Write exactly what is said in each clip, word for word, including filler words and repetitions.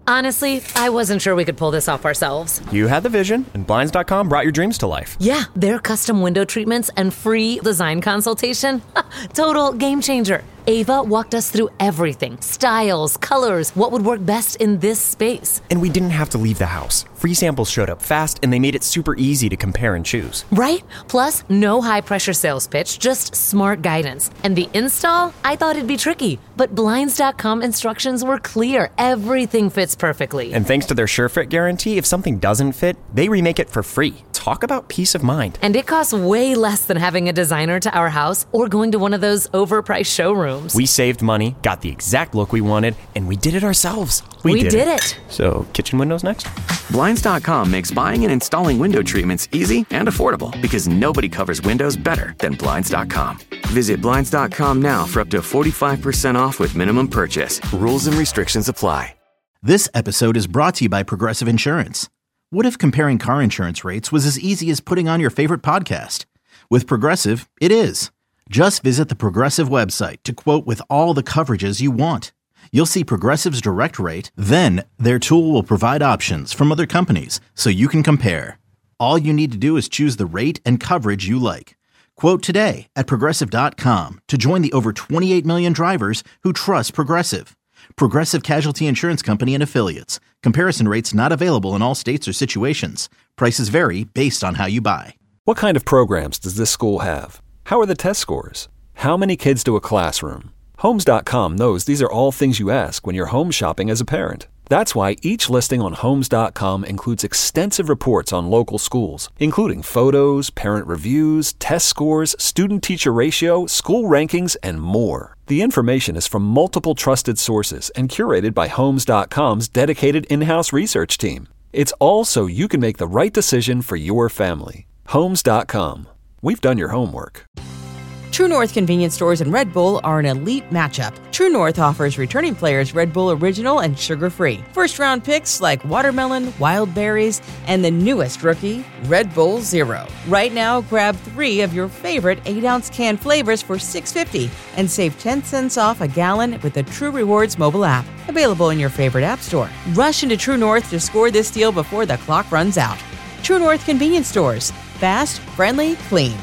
Honestly, I wasn't sure we could pull this off ourselves. You had the vision, and Blinds dot com brought your dreams to life. Yeah, their custom window treatments and free design consultation. Total game changer. Ava walked us through everything. Styles, colors, what would work best in this space. And we didn't have to leave the house. Free samples showed up fast, and they made it super easy to compare and choose. Right? Plus, no high-pressure sales pitch, just smart guidance. And the install? I thought it'd be tricky, but Blinds dot com instructions were clear. Everything fits perfectly. And thanks to their SureFit guarantee, if something doesn't fit, they remake it for free. Talk about peace of mind. And it costs way less than having a designer to our house or going to one of those overpriced showrooms. We saved money, got the exact look we wanted, and we did it ourselves. We, we did, did it. it. So, kitchen windows next? Blinds dot com makes buying and installing window treatments easy and affordable because nobody covers windows better than Blinds dot com. Visit Blinds dot com now for up to forty-five percent off with minimum purchase. Rules and restrictions apply. This episode is brought to you by Progressive Insurance. What if comparing car insurance rates was as easy as putting on your favorite podcast? With Progressive, it is. Just visit the Progressive website to quote with all the coverages you want. You'll see Progressive's direct rate, then their tool will provide options from other companies so you can compare. All you need to do is choose the rate and coverage you like. Quote today at Progressive dot com to join the over twenty-eight million drivers who trust Progressive. Progressive Casualty Insurance Company and Affiliates. Comparison rates not available in all states or situations. Prices vary based on how you buy. What kind of programs does this school have? How are the test scores? How many kids to a classroom? Homes dot com knows these are all things you ask when you're home shopping as a parent. That's why each listing on Homes dot com includes extensive reports on local schools, including photos, parent reviews, test scores, student-teacher ratio, school rankings, and more. The information is from multiple trusted sources and curated by Homes dot com's dedicated in-house research team. It's all so you can make the right decision for your family. Homes dot com. We've done your homework. True North convenience stores and Red Bull are an elite matchup. True North offers returning players Red Bull Original and sugar-free. First-round picks like watermelon, wild berries, and the newest rookie, Red Bull Zero. Right now, grab three of your favorite eight-ounce can flavors for six dollars and fifty cents and save ten cents off a gallon with the True Rewards mobile app. Available in your favorite app store. Rush into True North to score this deal before the clock runs out. True North convenience stores. Fast, friendly, clean.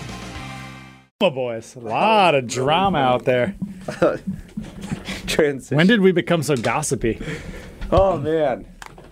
Boys, a lot of drama out there. Transition. When did we become so gossipy? Oh man!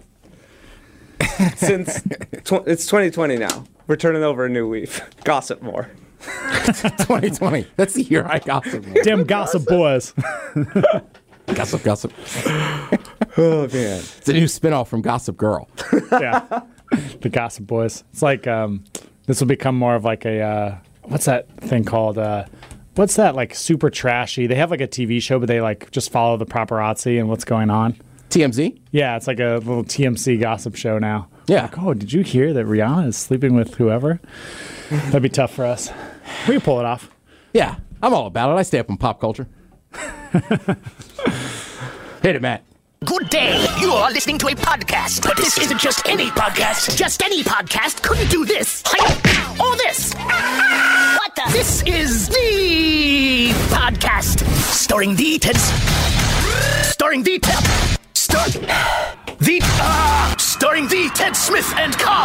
Since tw- it's twenty twenty now, we're turning over a new leaf. Gossip more. twenty twenty. That's the year I gossip more. Damn gossip boys. Gossip, gossip. Oh man! It's a new spinoff from Gossip Girl. Yeah, the Gossip Boys. It's like um, this will become more of like a. Uh, What's that thing called? Uh, what's that, like, super trashy? They have, like, a T V show, but they, like, just follow the paparazzi and what's going on. T M Z? Yeah, it's like a little T M Z gossip show now. Yeah. Like, oh, did you hear that Rihanna is sleeping with whoever? That'd be tough for us. We can pull it off. Yeah, I'm all about it. I stay up on pop culture. Hit it, Matt. Good day. You are listening to a podcast. But this isn't just any podcast. Just any podcast couldn't do this. Or this. What the? This is the podcast. Starring the Ted. Starring the Ted. Star. The. Uh, starring the Ted Smith and Cobb.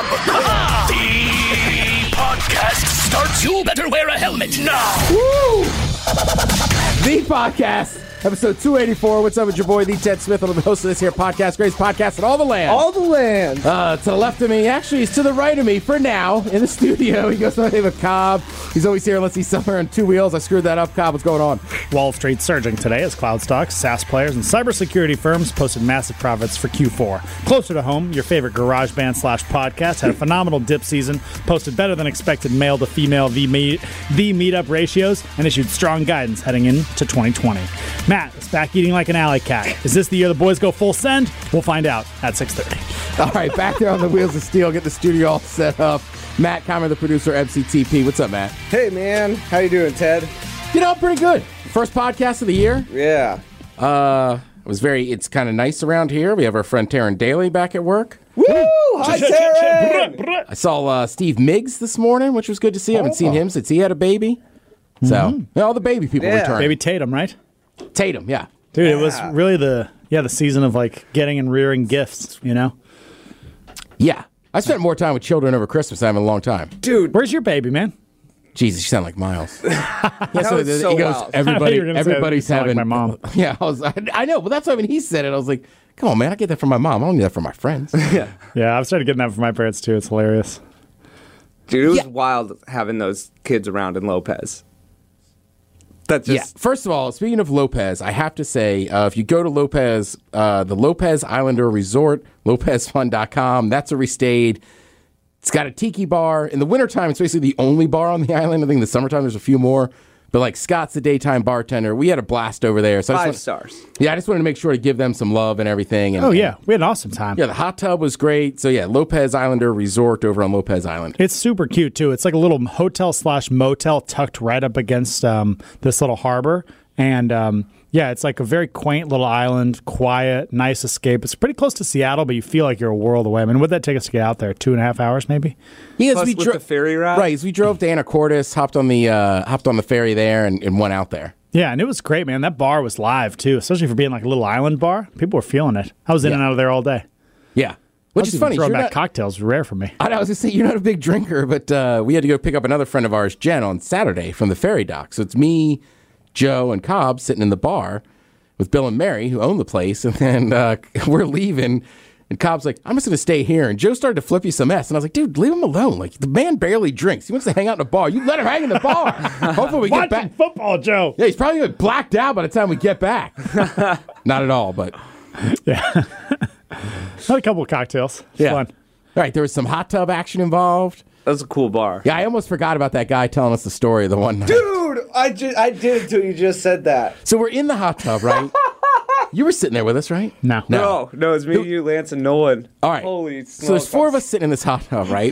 The podcast starts. You better wear a helmet now. Woo! The podcast. Episode two eighty-four. What's up with your boy, the Ted Smith? I'm the host of this here podcast, greatest podcast in all the land. All the land. Uh, to the left of me, actually, he's to the right of me for now in the studio. He goes by the name of Cobb. He's always here unless he's somewhere on two wheels. I screwed that up. Cobb, what's going on? Wall Street surging today as cloud stocks, SaaS players, and cybersecurity firms posted massive profits for Q four. Closer to home, your favorite garage band slash podcast had a phenomenal dip season, posted better than expected male to female V meet, the meetup ratios, and issued strong guidance heading into twenty twenty. Matt is back eating like an alley cat. Is this the year the boys go full send? We'll find out at six thirty. All right, back there on the wheels of steel. Get the studio all set up. Matt Comer, the producer, M C T P. What's up, Matt? Hey, man. How you doing, Ted? You know, pretty good. First podcast of the year. Yeah. Uh, it was very, it's kind of nice around here. We have our friend Taryn Daly back at work. Woo! Hi, Taryn! I saw uh, Steve Miggs this morning, which was good to see. I haven't Oh. seen him since he had a baby. So, Mm-hmm. all the baby people Yeah. return. Baby Tatum, right? Tatum, yeah. Dude, Yeah. it was really the yeah, the season of like getting and rearing gifts, you know? Yeah. I spent more time with children over Christmas than I have in a long time. Dude. Where's your baby, man? Jesus, you sound like Miles. yeah, That so was the- so he goes, wild. everybody, I thought you were gonna say everybody's you sound like having. my mom. Yeah, I was. I, I know, but that's why when he said it, I was like, "Come on, man, I get that from my mom. I don't need that from my friends." Yeah. Yeah, I've started getting that from my parents too. It's hilarious. Dude, it was Yeah. wild having those kids around in Lopez. That's Yeah. just First of all, speaking of Lopez, I have to say, uh, if you go to Lopez, uh, the Lopez Islander Resort, lopez fun dot com, that's where we stayed. It's got a tiki bar. In the wintertime, it's basically the only bar on the island. I think in the summertime, there's a few more. But like Scott's the daytime bartender. We had a blast over there. So I five just wanna- stars. Yeah, I just wanted to make sure to give them some love and everything. And, Oh, yeah. We had an awesome time. Yeah, the hot tub was great. So yeah, Lopez Islander Resort over on Lopez Island. It's super cute too. It's like a little hotel slash motel tucked right up against um, this little harbor. And um, yeah, it's like a very quaint little island, quiet, nice escape. It's pretty close to Seattle, but you feel like you're a world away. I mean, what'd that take us to get out there? Two and a half hours, maybe? Yes, Plus we with dro- the ferry ride. Right, so we drove to Anacortes, hopped on the uh, hopped on the ferry there, and, and went out there. Yeah, and it was great, man. That bar was live too, especially for being like a little island bar. People were feeling it. I was in Yeah. and out of there all day. Yeah, which Us is even funny. Throwing you're back not- cocktails was rare for me. I, know, I was gonna say you're not a big drinker, but uh, we had to go pick up another friend of ours, Jen, on Saturday from the ferry dock. So it's me, Joe, and Cobb sitting in the bar with Bill and Mary, who own the place, and then uh, we're leaving. And Cobb's like, "I'm just gonna stay here." And Joe started to flip you some S, and I was like, "Dude, leave him alone. Like the man barely drinks. He wants to hang out in the bar. You let him hang in the bar. Hopefully we get Watching back." football, Joe. Yeah, he's probably gonna be blacked out by the time we get back. Not at all, but Yeah. Had a couple of cocktails. It's yeah. fun. All right, there was some hot tub action involved. That was a cool bar. Yeah, I almost forgot about that guy telling us the story of the one night. Dude, I, ju- I did until you just said that. So we're in the hot tub, right? You were sitting there with us, right? No. No, no, it's me, you, Lance, and Nolan. All right. Holy So there's four of us sitting in this hot tub, right?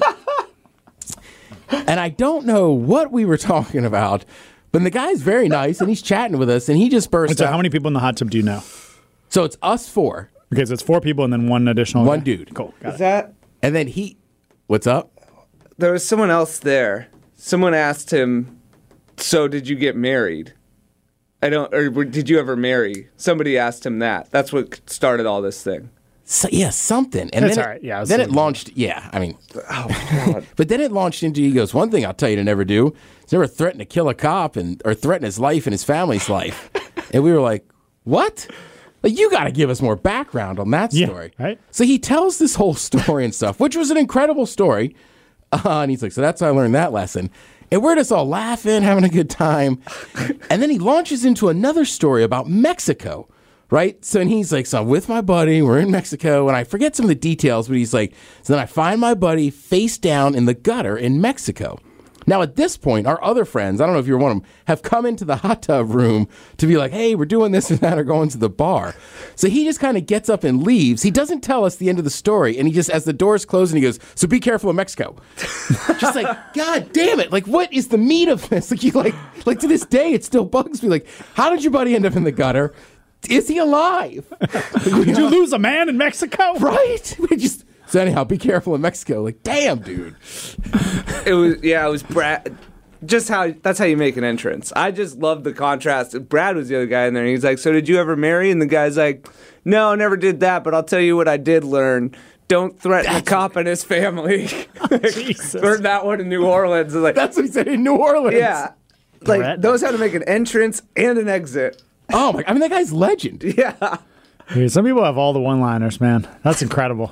And I don't know what we were talking about, but the guy's very nice, and he's chatting with us, and he just burst So out. how many people in the hot tub do you know? So it's us four, Okay, so it's four people and then one additional one guy. dude. Cool. Got Is it. that? And then he, what's up? There was someone else there. Someone asked him, "So did you get married?" I don't, or did you ever marry? Somebody asked him that. That's what started all this thing. So, yeah, something. And That's then all it, right. Yeah, I was then it thinking- launched. Yeah, I mean, Oh my god! but then it launched into. He goes, "One thing I'll tell you to never do is never threaten to kill a cop and or threaten his life and his family's life." And we were like, "What?" Like, you got to give us more background on that Yeah, story, right? So he tells this whole story and stuff, which was an incredible story. Uh, and he's like, "So that's how I learned that lesson." And we're just all laughing, having a good time. And then he launches into another story about Mexico, right? So and he's like, "So I'm with my buddy. We're in Mexico." And I forget some of the details, but he's like, "So then I find my buddy face down in the gutter in Mexico." Now, at this point, our other friends, I don't know if you're one of them, have come into the hot tub room to be like, "Hey, we're doing this and that, or going to the bar." So he just kind of gets up and leaves. He doesn't tell us the end of the story. And he just, as the doors close, and he goes, "So be careful in Mexico." Just like, God damn it. Like, what is the meat of this? Like, you like, like to this day, it still bugs me. Like, how did your buddy end up in the gutter? Is he alive? Did you lose a man in Mexico? Right? We just... So anyhow, be careful in Mexico. Like, damn, dude. It was yeah, it was Brad. Just how that's how you make an entrance. I just love the contrast. Brad was the other guy in there, and he's like, "So did you ever marry?" And the guy's like, "No, never did that. But I'll tell you what I did learn: don't threaten a cop and his family." Jesus. Learned that one in New Orleans. Like, That's what he said in New Orleans. yeah, like Threat? knows how to make an entrance and an exit. Oh, my... I mean, that guy's legend. Yeah. Dude, some people have all the one-liners, man. That's incredible.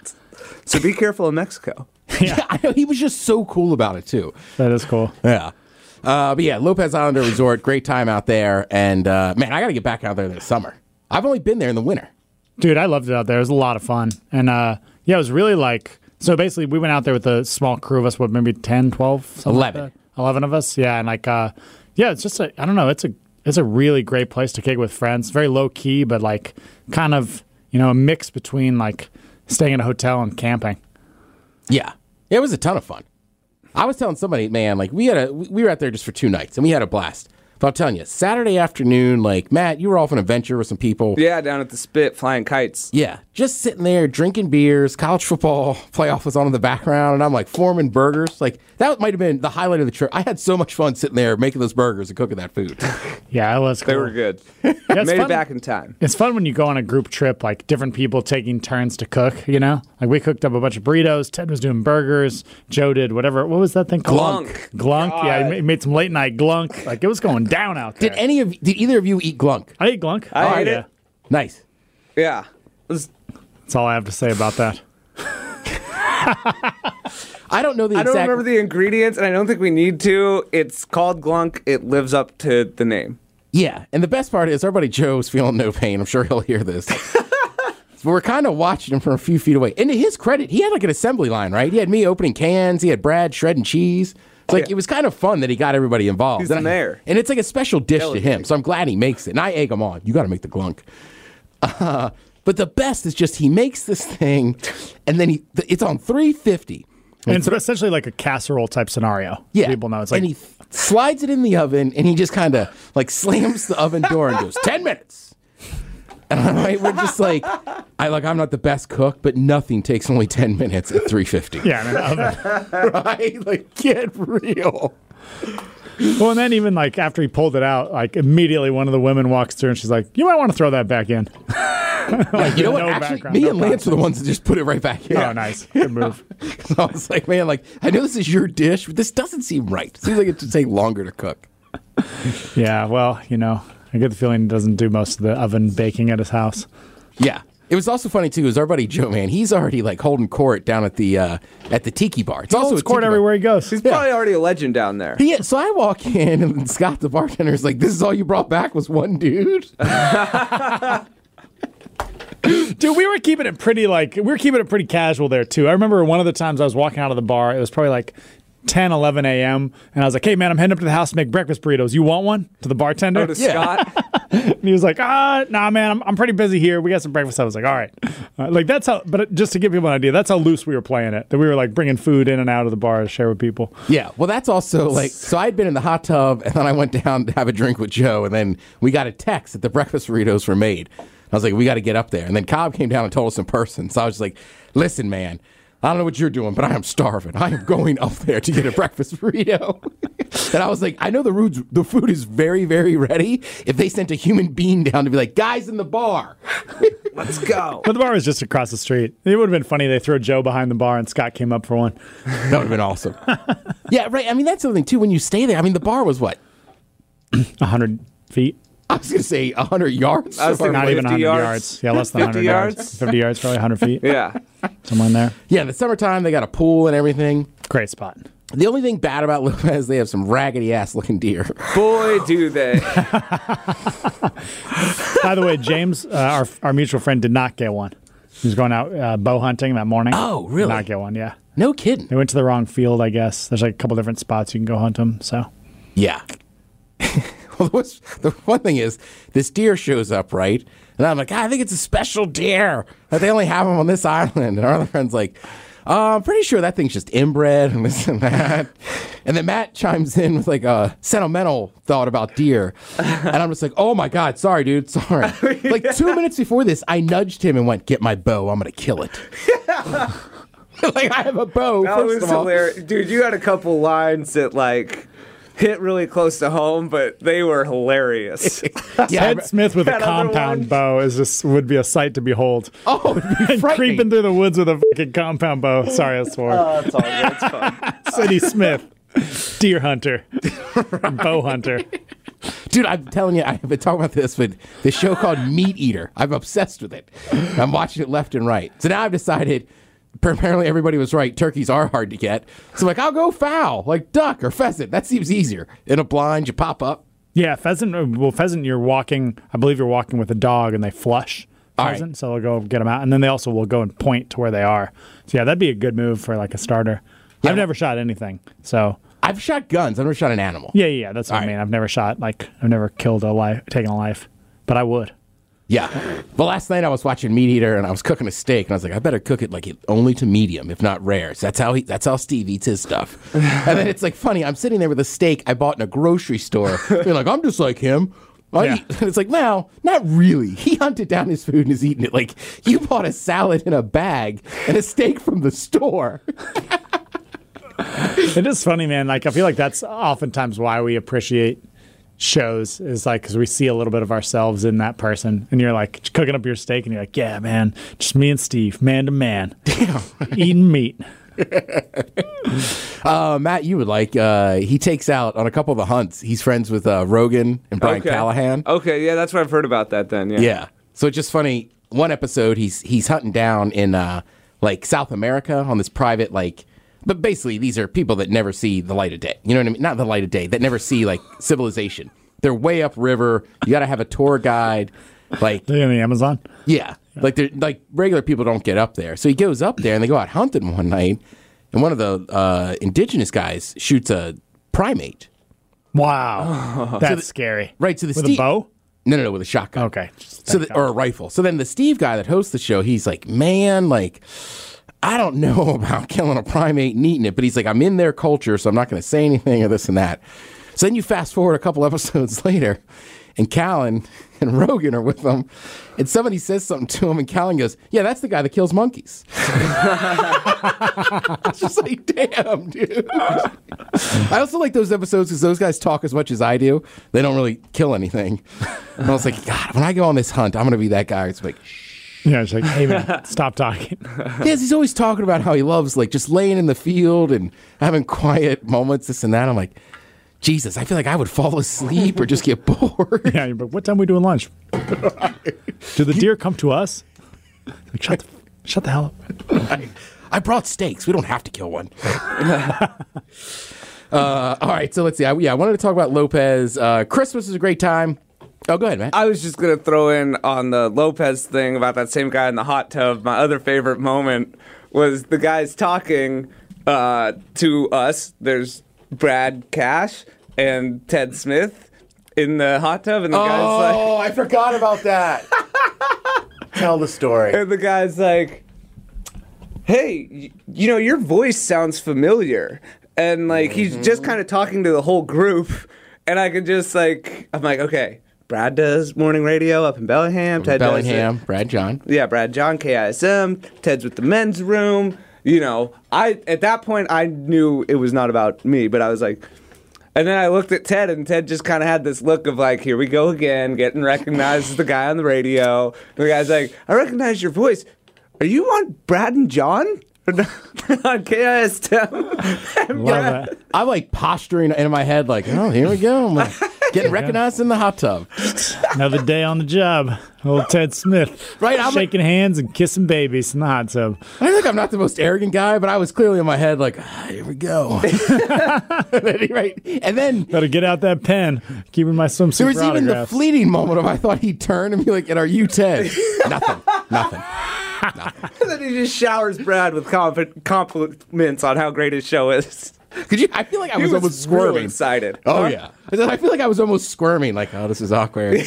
So be careful in Mexico. Yeah, I know. He was just so cool about it, too. That is cool. Yeah. Uh, but yeah, Lopez Islander Resort, great time out there. And uh, man, I got to get back out there this summer. I've only been there in the winter. Dude, I loved it out there. It was a lot of fun. And uh, yeah, it was really like, so basically we went out there with a small crew of us, what, maybe ten, twelve? Something eleven. Like that? eleven of us. Yeah. And like, uh, yeah, it's just, a, I don't know, it's a, it's a really great place to kick with friends. Very low key, but like kind of, you know, a mix between like staying in a hotel and camping. Yeah. It was a ton of fun. I was telling somebody, man, like we had a, we were out there just for two nights and we had a blast. But I'm telling you, Saturday afternoon, like Matt, you were off on an adventure with some people. Yeah, down at the Spit, flying kites. Yeah. just sitting there drinking beers. College football playoff was on in the background, and I'm like forming burgers. Like that might have been the highlight of the trip. I had so much fun sitting there making those burgers and cooking that food. Yeah, it was cool. They were good. Yeah, it's Made fun. it back in time. It's fun when you go on a group trip, like different people taking turns to cook, you know? Like we cooked up a bunch of burritos. Ted was doing burgers. Joe did whatever. What was that thing called? Glunk. Glunk. God. Yeah, he made, made some late night glunk. Like it was going down out there. Did any of did either of you eat glunk? I ate glunk. I oh, ate yeah. it. Nice. Yeah. It was- That's all I have to say about that. I don't know the I exact. don't remember the ingredients, and I don't think we need to. It's called glunk. It lives up to the name. Yeah, and the best part is our buddy Joe's feeling no pain. I'm sure he'll hear this. So we're kind of watching him from a few feet away. And to his credit, he had like an assembly line, right? He had me opening cans. He had Brad shredding cheese. It's like Yeah. it was kind of fun that he got everybody involved. He's the and, I- mayor. and it's like a special dish to Delegate. him. So I'm glad he makes it. And I egg him on. You got to make the glunk. Uh, but the best is just he makes this thing, and then he it's on three fifty. And it's essentially like a casserole type scenario. Yeah. People know it's like and he th- slides it in the oven, and he just kind of like slams the oven door and goes, ten minutes. And I'm like, we're just like, I like, I'm not the best cook, but nothing takes only ten minutes at three fifty. yeah, in an oven. Right? Like, get real. Well, and then even like after he pulled it out, like immediately one of the women walks through and she's like, "You might want to throw that back in." Like, you know what? No Actually, background, me no and Lance were the process. ones that just put it right back in. Oh, nice, good move. So I was like, man, like, I know this is your dish, but this doesn't seem right. It seems like it should take longer to cook. Yeah, well, you know, I get the feeling he doesn't do most of the oven baking at his house. Yeah. It was also funny too. Is our buddy Joe, man? He's already like holding court down at the uh, at the Tiki Bar. It's He also holds a court tiki bar. everywhere he goes. He's probably already a legend down there. He, so I walk in, and Scott, the bartender, is like, "This is all you brought back was one dude." Dude, we were keeping it pretty like we were keeping it pretty casual there too. I remember one of the times I was walking out of the bar. It was probably like ten, eleven a.m. and I was like, "Hey man, I'm heading up to the house to make breakfast burritos. You want one?" To the bartender. Oh, to Scott. And he was like, "Ah, nah, man, I'm, I'm pretty busy here. We got some breakfast." I was like, "All right." Uh, like that's how. But just to give people an idea, that's how loose we were playing it. That we were like bringing food in and out of the bar to share with people. Yeah, well, that's also like, so I'd been in the hot tub, and then I went down to have a drink with Joe, and then we got a text that the breakfast burritos were made. I was like, we got to get up there. And then Cobb came down and told us in person. So I was just like, listen, man, I don't know what you're doing, but I am starving. I am going up there to get a breakfast burrito. And I was like, I know the food, the food is very, very ready. If they sent a human being down to be like, guys in the bar, Let's go. But the bar was just across the street. It would have been funny. They threw Joe behind the bar and Scott came up for one. that would have been awesome. Yeah, right. I mean, that's the thing, too. When you stay there, I mean, the bar was what? A hundred feet. I was going to say one hundred yards. I was thinking Not fifty even one hundred yards. yards. Yeah, less than fifty one hundred yards. yards? fifty yards, probably one hundred feet. Yeah. Somewhere in there. Yeah, in the summertime, they got a pool and everything. Great spot. The only thing bad about Lopez, they have some raggedy ass looking deer. Boy, do they. By the way, James, uh, our our mutual friend, did not get one. He was going out uh, bow hunting that morning. Oh, really? Did not get one, yeah. No kidding. They went to the wrong field, I guess. There's like a couple different spots you can go hunt them, so. Yeah. Well, what's, the one thing is, this deer shows up, right? And I'm like, ah, I think it's a special deer. That they only have them on this island. And our other friend's like, uh, I'm pretty sure that thing's just inbred and this and that. And then Matt chimes in with like a sentimental thought about deer. And I'm just like, oh my God, sorry, dude, sorry. Like two minutes before this, I nudged him and went, get my bow, I'm going to kill it. Like, I have a bow, That first was of all. hilarious. Dude, you had a couple lines that, like, hit really close to home, but they were hilarious. Yeah, Ted Smith with a That other compound one? bow is just would be a sight to behold. Oh, it'd be And frightening. creeping through the woods with a fucking compound bow. Sorry, I swore. Oh, it's all good. It's fun. Sidney Smith, deer hunter, bow hunter. Dude, I'm telling you, I've been talking about this, but this show called Meat Eater, I'm obsessed with it. I'm watching it left and right. So now I've decided, apparently everybody was right, turkeys are hard to get. So I'm like, I'll go fowl, like duck or pheasant. That seems easier. In a blind, you pop up. Yeah, pheasant. uh, Well, pheasant, you're walking. I believe you're walking with a dog, and they flush All right. pheasant, so they'll go get them out, and then they also will go and point to where they are. So yeah, that'd be a good move for like a starter. Yeah. I've never shot anything, so I've shot guns. I've never shot an animal. yeah, yeah, yeah, that's what All I right. mean. I've never shot like I've never killed a life, taken a life, but I would. Yeah. But last night I was watching Meat Eater and I was cooking a steak and I was like, I better cook it like it, only to medium, if not rare. So that's how he, that's how Steve eats his stuff. And then it's like funny. I'm sitting there with a steak I bought in a grocery store. Being like, I'm just like him. Well, Yeah. he- it's like, no, not really. He hunted down his food and is eating it. Like, you bought a salad in a bag and a steak from the store. It is funny, man. Like, I feel like that's oftentimes why we appreciate shows, is like because we see a little bit of ourselves in that person. And you're like cooking up your steak, and you're like, yeah, man, just me and Steve, man to man, eating meat. Uh, Matt, you would like, uh, he takes out on a couple of the hunts. He's friends with uh, Rogan and Brian Okay. Callahan. Okay, yeah, that's what I've heard about that then. Yeah. Yeah. So it's just funny. One episode, he's he's hunting down in uh, like South America on this private, like, but basically these are people that never see the light of day. You know what I mean? Not the light of day, that never see like civilization. They're way upriver. You got to have a tour guide. Like, They're in the Amazon. yeah, like they're like regular people don't get up there. So he goes up there and they go out hunting one night, and one of the uh, indigenous guys shoots a primate. Wow, that's So the- scary. Right, so the with Steve- a bow. No, no, no, with a shotgun. Okay, So the, or a rifle. So then the Steve guy that hosts the show, he's like, man, like, I don't know about killing a primate and eating it, but he's like, I'm in their culture, so I'm not going to say anything or this and that. So then you fast forward a couple episodes later, and Callan and Rogan are with them, and somebody says something to him, and Callan goes, yeah, that's the guy that kills monkeys. It's just like, damn, dude. I also like those episodes because those guys talk as much as I do. They don't really kill anything. And I was like, God, when I go on this hunt, I'm going to be that guy. It's like, Yeah, it's like, hey man, stop talking. yes, he's always talking about how he loves like just laying in the field and having quiet moments, this and that. I'm like, Jesus, I feel like I would fall asleep or just get bored. Yeah, but what time are we doing lunch? Do the deer come to us? Like, shut the, shut the hell up. I, I brought steaks. We don't have to kill one. uh, all right, so let's see. I, yeah, I wanted to talk about Lopez. Uh, Christmas is a great time. Oh, go ahead, Matt. I was just going to throw in on the Lopez thing about that same guy in the hot tub. My other favorite moment was the guys talking uh, to us. There's Brad Cash and Ted Smith in the hot tub, and the guy's like, Oh, I forgot about that. Tell the story. and the guy's like, hey, y- you know, your voice sounds familiar. And like, he's just kind of talking to the whole group. And I can just like, I'm like, okay, Brad does morning radio up in Bellingham. Ted Bellingham, does Brad John. it. Yeah, Brad John, K I S M. Ted's with the men's room. You know, I, at that point, I knew it was not about me, but I was like, and then I looked at Ted, and Ted just kind of had this look of like, here we go again, getting recognized as the guy on the radio. And the guy's like, I recognize your voice. Are you on Brad and John? On K I S M? Love that. I'm like posturing in my head, like, oh, here we go. I'm like, getting recognized in the hot tub. Another day on the job. Old Ted Smith. Right, I'm shaking hands and kissing babies in the hot tub. I think I'm not the most arrogant guy, but I was clearly in my head like, ah, here we go. and, then, right, and then Better get out that pen. Keeping my swimsuit there was for even the autographs. fleeting moment of I thought he'd turn and be like, and are you Ted? Nothing. Nothing. And then he just showers Brad with comp- compliments on how great his show is. Could you? I feel like I He was, was almost real squirming. excited. Oh Huh? yeah. I feel like I was almost squirming. Like, oh, this is awkward.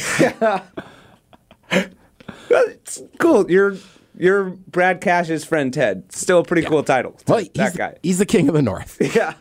It's cool. You're you're Brad Cash's friend Ted. Still a pretty cool title. Well, he's, that guy. he's the king of the North. Yeah.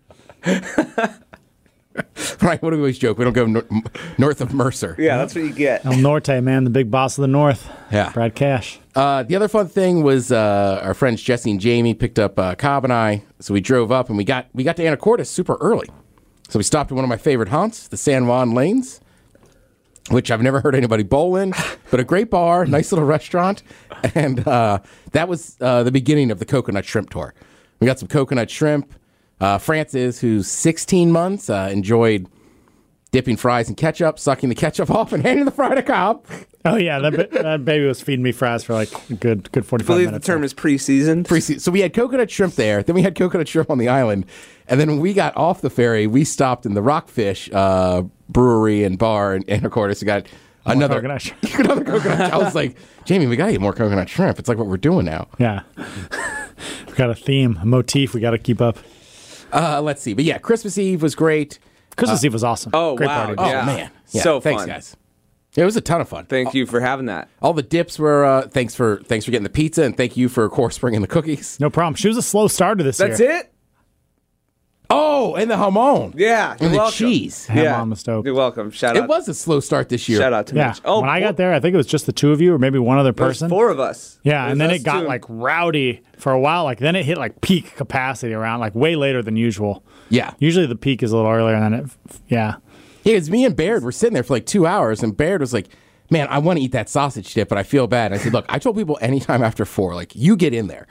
Right? What do we always joke? We don't go nor- north of Mercer. Yeah, that's what you get. El Norte, man, the big boss of the North. Yeah. Brad Cash. Uh, the other fun thing was uh, our friends Jesse and Jamie picked up uh, Cobb and I, so we drove up and we got we got to Anacortes super early. So we stopped at one of my favorite haunts, the San Juan Lanes, which I've never heard anybody bowl in, but a great bar, nice little restaurant, and uh, that was uh, the beginning of the coconut shrimp tour. We got some coconut shrimp. Uh, Francis, who's sixteen months, uh, enjoyed dipping fries in ketchup, sucking the ketchup off, and handing the fry to Cobb. Oh yeah, that, ba- that baby was feeding me fries for like a good good I forty-five believe the minutes. term is pre-seasoned. Pre-se- So we had coconut shrimp there. Then we had coconut shrimp on the island. And then when we got off the ferry, we stopped in the Rockfish uh, brewery and bar in Anacortes. We got another coconut shrimp. another coconut. I was like, Jamie, we got to get more coconut shrimp. It's like what we're doing now. Yeah, we got a theme, a motif we got to keep up. Uh, let's see. But yeah, Christmas Eve was great. Christmas Eve was awesome. Oh, Great wow. party. Oh, Yeah. man. Yeah, So thanks, fun. guys. It was a ton of fun. Thank you for having that. All the dips were, uh, thanks for thanks for getting the pizza, and thank you for, of course, bringing the cookies. No problem. She was a slow starter this That's year. it? Oh, and the jamon. Yeah, you're and the welcome. cheese. Ham Yeah. on the stove. You're welcome. Shout It out. was a slow start this year. Shout out to Yeah. Mitch. Oh, when I got four- there, I think it was just the two of you or maybe one other there was person. four of us. Yeah, It and was then us it got two. like rowdy for a while. Like then it hit like peak capacity around like way later than usual. Yeah. Usually the peak is a little earlier, and then it, yeah. Yeah, it's me and Baird were sitting there for like two hours, and Baird was like, man, I want to eat that sausage dip, but I feel bad. And I said, look, I told people anytime after four, like, you get in there.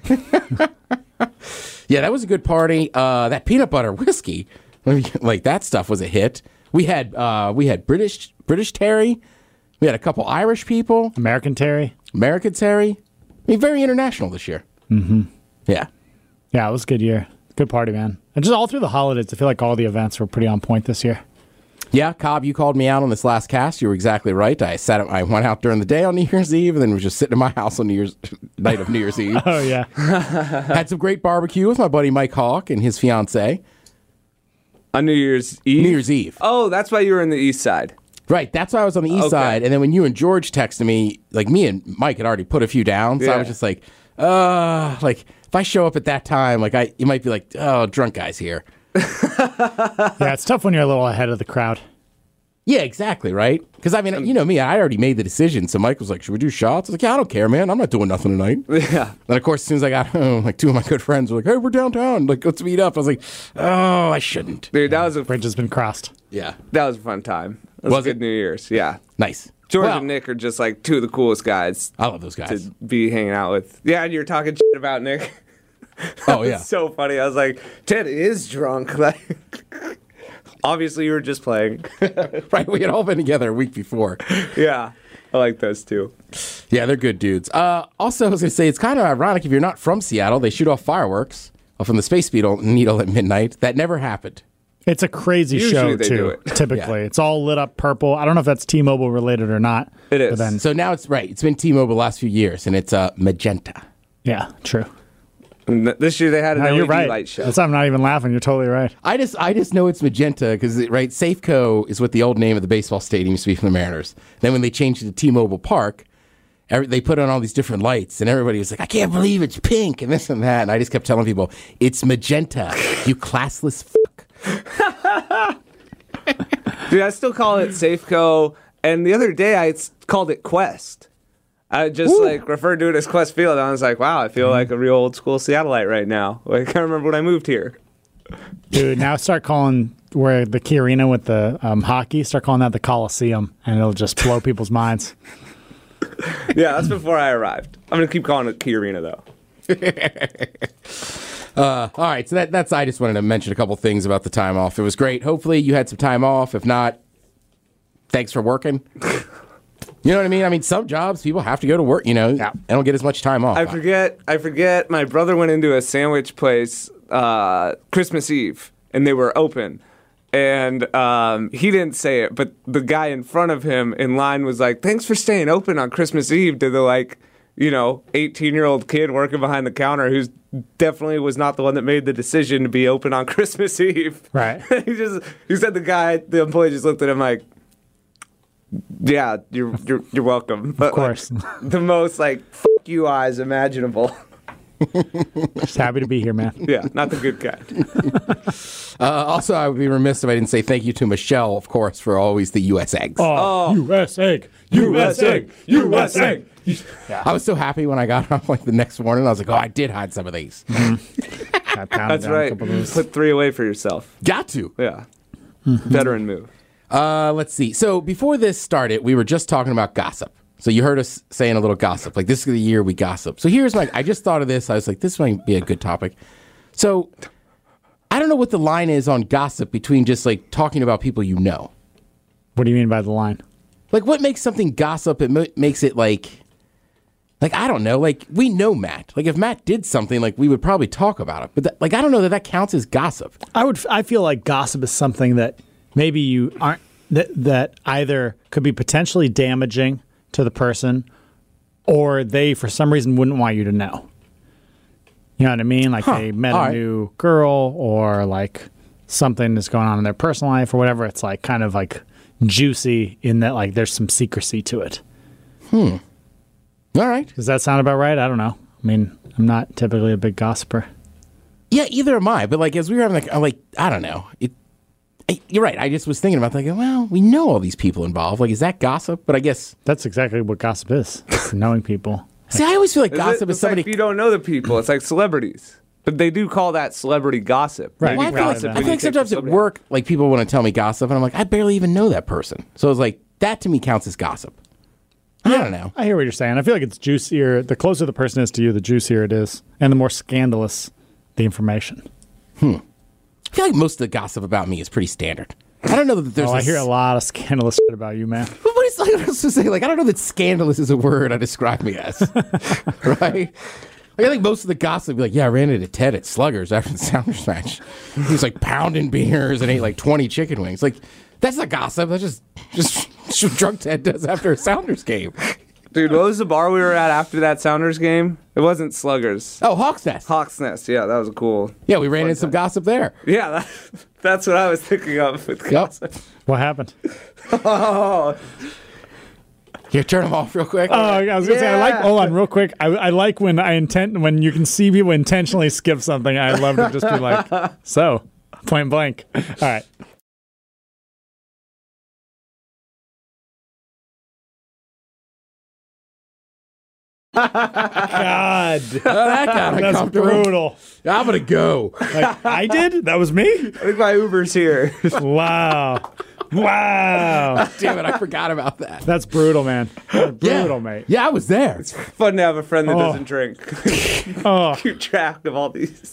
Yeah, that was a good party. Uh, that peanut butter whiskey, like that stuff was a hit. We had uh, we had British British Terry. We had a couple Irish people. American Terry. American Terry. I mean, very international this year. Mm-hmm. Yeah. Yeah, it was a good year. Good party, man. And just all through the holidays, I feel like all the events were pretty on point this year. Yeah, Cobb, you called me out on this last cast. You were exactly right. I sat. I went out during the day on New Year's Eve, and then was just sitting in my house on New Year's night of New Year's Eve. Oh yeah, had some great barbecue with my buddy Mike Hawk and his fiance on New Year's Eve. New Year's Eve. Oh, that's why you were in the East Side. Right, that's why I was on the East Okay. Side, and then when you and George texted me, like me and Mike had already put a few down, so I Yeah. was just like, uh, like if I show up at that time, like I, you might be like, oh, drunk guy's here. yeah. It's tough when you're a little ahead of the crowd. Yeah, exactly, right? Because, I mean, you know me, I already made the decision. So Mike was like, should we do shots? I was like, yeah, I don't care, man. I'm not doing nothing tonight. Yeah. And, of course, as soon as I got home, like, two of my good friends were like, hey, we're downtown. Like, let's meet up. I was like, oh, I shouldn't. Dude, that was a Bridge has been crossed. Yeah. that was a fun time. That was, Was a good it? New Year's. Yeah. Nice. George Well, and Nick are just like two of the coolest guys I love those guys. to be hanging out with. Yeah, and you're talking shit about Nick. Oh, yeah. It's so funny. I was like, Ted is drunk. Like, obviously, you were just playing. Right, we had all been together a week before. Yeah, I like those two. Yeah, they're good dudes. Uh, also, I was going to say, it's kind of ironic if you're not from Seattle, they shoot off fireworks from the Space Needle, needle at midnight. That never happened. It's a crazy Usually show they do too. it. Typically, Yeah. it's all lit up purple. I don't know if that's T-Mobile related or not. It is. But then, So now it's, right, it's been T-Mobile the last few years, and it's uh, magenta. yeah, true. And th- this year they had an No, L E D you're right. light show. That's, I'm not even laughing. You're totally right. I just I just know it's magenta because, right, Safeco is what the old name of the baseball stadium used to be for the Mariners. Then when they changed it to T-Mobile Park, every, they put on all these different lights, and everybody was like, I can't believe it's pink and this and that. And I just kept telling people, it's magenta, you classless fuck. Dude, I still call it Safeco. And the other day I s- called it Quest. I just Ooh. like referred to it as Quest Field. And I was like, wow, I feel like a real old school Seattleite right now. Like, I can't remember when I moved here. Dude, now start calling where the Key Arena with the um, hockey, start calling that the Coliseum, and it'll just blow people's minds. Yeah, that's before I arrived. I'm going to keep calling it Key Arena, though. Uh, all right, so that, that's I just wanted to mention a couple things about the time off. It was great. Hopefully you had some time off. If not, thanks for working. You know what I mean? I mean, some jobs people have to go to work. You know, Yeah. they don't get as much time off. I forget. I forget. My brother went into a sandwich place uh, Christmas Eve, and they were open. And um, he didn't say it, but the guy in front of him in line was like, "Thanks for staying open on Christmas Eve." To the like, you know, eighteen-year-old kid working behind the counter who's definitely was not the one that made the decision to be open on Christmas Eve. Right. he just he said the guy, the employee just looked at him like, "Yeah, you're you're you're welcome." But, Of course. like, the most like "fuck you" eyes imaginable. Just happy to be here, man. Yeah, not the good kind. Uh, also, I would be remiss if I didn't say thank you to Michelle, of course, for always the U S eggs. Oh, U S egg, U S egg, U S egg. I was so happy when I got up like the next morning. I was like, oh, I did hide some of these. I pounded That's down a right. couple of those. Put three away for yourself. Got to. Yeah. Veteran move. Uh, let's see. So before this started, we were just talking about gossip. So you heard us saying a little gossip. Like, this is the year we gossip. So here's my, I just thought of this. I was like, this might be a good topic. So I don't know what the line is on gossip between just like talking about people you know. What do you mean by the line? Like, what makes something gossip? It mo- makes it like, like, I don't know. Like, we know Matt. Like, if Matt did something, like, we would probably talk about it. But, that, like, I don't know that that counts as gossip. I would. I feel like gossip is something that maybe you aren't that that either could be potentially damaging to the person, or they for some reason wouldn't want you to know. You know what I mean? Like Huh. they met All a right. new girl, or like something that's going on in their personal life, or whatever. It's like kind of like juicy in that like there's some secrecy to it. All right. Does that sound about right? I don't know. I mean, I'm not typically a big gossiper. Yeah, either am I. But like as we were having like, I'm like I don't know. It, I, you're right. I just was thinking about like, well, we know all these people involved. Like, is that gossip? But I guess that's exactly what gossip is: knowing people. See, I always feel like Is gossip it, is somebody. Like you don't know the people. It's like celebrities, but they do call that celebrity gossip. Right. Well, I feel like, Gossip I when feel you like take sometimes the at celebrity- work, like people want to tell me gossip, and I'm like, I barely even know that person. So it's like that to me counts as gossip. I don't know. I hear what you're saying. I feel like it's juicier. The closer the person is to you, the juicier it is, and the more scandalous the information. Hmm. I feel like most of the gossip about me is pretty standard. I don't know that there's. Oh, a I hear a s- lot of scandalous shit about you, man. But what is like, I was supposed to say? Like, I don't know that scandalous is a word I describe me as. Right? Like, I think most of the gossip be like, yeah, I ran into Ted at Sluggers after the Sounders match. He was like pounding beers and ate like twenty chicken wings. Like, that's not gossip. That's just just, just what drunk Ted does after a Sounders game. Dude, what was the bar we were at after that Sounders game? It wasn't Sluggers. Oh, Hawks Nest. Hawks Nest. Yeah, that was cool. Yeah, we ran into some gossip there. Yeah, that, that's what I was thinking of with Yep. gossip. What happened? Oh, Here, turn them off real quick. Oh, I was gonna say I like. Yeah. Hold on, real quick. I, I like when I intent when you can see people intentionally skip something. I love to just be like, so point blank. All right. God, Oh, that got that's uncomfortable. brutal. I'm gonna go. Like I did. That was me. I think my Uber's here. Wow. Wow. Damn it, I forgot about that. That's brutal, man. That's brutal, yeah. mate. Yeah, I was there. Fun to have a friend that Oh. doesn't drink. Oh, Keep track of all these.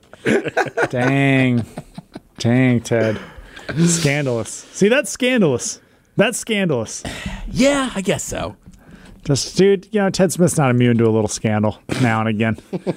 dang. Dang, Ted. Scandalous. See, that's scandalous. That's scandalous. Yeah, I guess so. Just, dude, you know, Ted Smith's not immune to a little scandal now and again.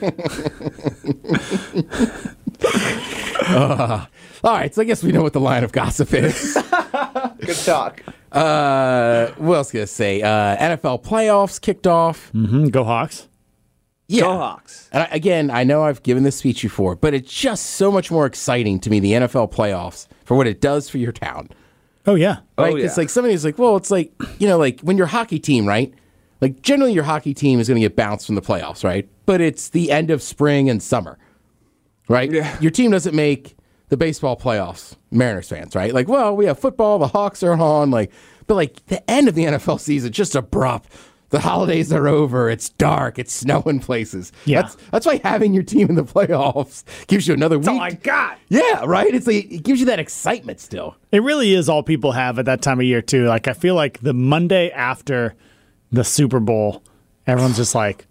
Uh, all right, so I guess we know what the line of gossip is. Good talk. Uh, what else gonna say? Uh, N F L playoffs kicked off. Mm-hmm. Go Hawks. Yeah. Go Hawks. And I, again, I know I've given this speech before, but it's just so much more exciting to me, the N F L playoffs, for what it does for your town. Oh, yeah. Right? Oh, yeah. It's like somebody's like, well, it's like, you know, like when your hockey team, right? Like generally your hockey team is going to get bounced from the playoffs, right? But it's the end of spring and summer, right? Yeah. Your team doesn't make the baseball playoffs, Mariners fans, right? Like, well, we have football, the Hawks are on, like, but like the end of the N F L season, just abrupt. The holidays are over. It's dark. It's snowing places. Yeah. That's, that's why having your team in the playoffs gives you another That's week. all I got. Yeah, right? It's like, it gives you that excitement still. It really is all people have at that time of year, too. Like, I feel like the Monday after the Super Bowl, everyone's just like,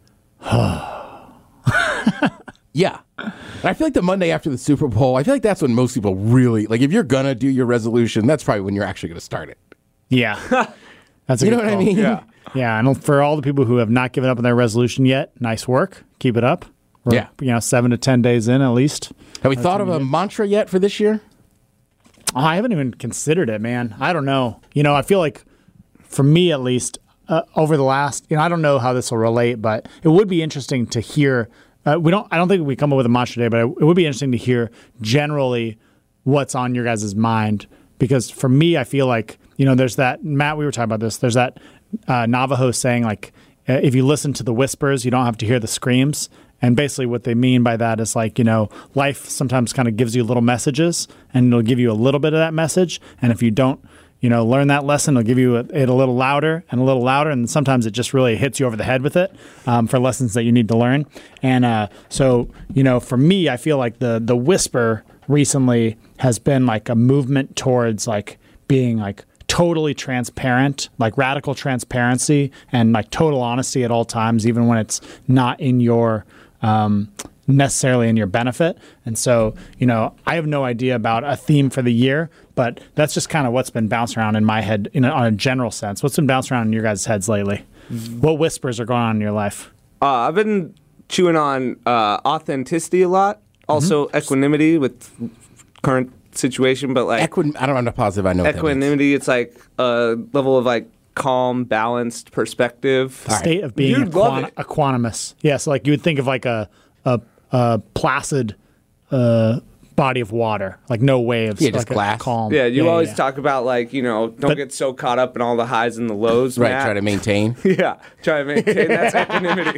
Yeah. And I feel like the Monday after the Super Bowl, I feel like that's when most people really, like, if you're going to do your resolution, that's probably when you're actually going to start it. yeah. That's a You know good what I call. mean? Yeah. Yeah, and for all the people who have not given up on their resolution yet, nice work. Keep it up. We're, Yeah. You know, seven to ten days in at least. Have we thought of a mantra yet for this year? Oh, I haven't even considered it, man. I don't know. You know, I feel like, for me at least, uh, over the last, you know, I don't know how this will relate, but it would be interesting to hear. Uh, we don't. I don't think we come up with a mantra today, but it would be interesting to hear generally what's on your guys' mind. Because for me, I feel like, you know, there's that, Matt, we were talking about this, there's that uh, Navajo saying, like, uh, if you listen to the whispers, you don't have to hear the screams. And basically what they mean by that is, like, you know, life sometimes kind of gives you little messages, and it'll give you a little bit of that message. And if you don't, you know, learn that lesson, it'll give you it a little louder and a little louder. And sometimes it just really hits you over the head with it um, for lessons that you need to learn. And uh, so, you know, for me, I feel like the the whisper recently has been like a movement towards like being like totally transparent, like radical transparency and like total honesty at all times, even when it's not in your um, necessarily in your benefit. And so, you know, I have no idea about a theme for the year, but that's just kind of what's been bouncing around in my head in a, on a general sense. What's been bouncing around in your guys' heads lately? What whispers are going on in your life? Uh, I've been chewing on uh, authenticity a lot. Also equanimity with current situation, but like Equin- I don't, I'm not positive I know what that means. equanimity, it's like a level of like calm, balanced perspective. The state of being You'd love equan- it. equanimous. Yeah, so like you would think of like a a, a placid uh, body of water, like no waves, Yeah, just like glass. calm. Yeah, you yeah, always yeah. talk about like, you know, don't But- get so caught up in all the highs and the lows. Right, Matt. try to maintain. Yeah, try to maintain that equanimity.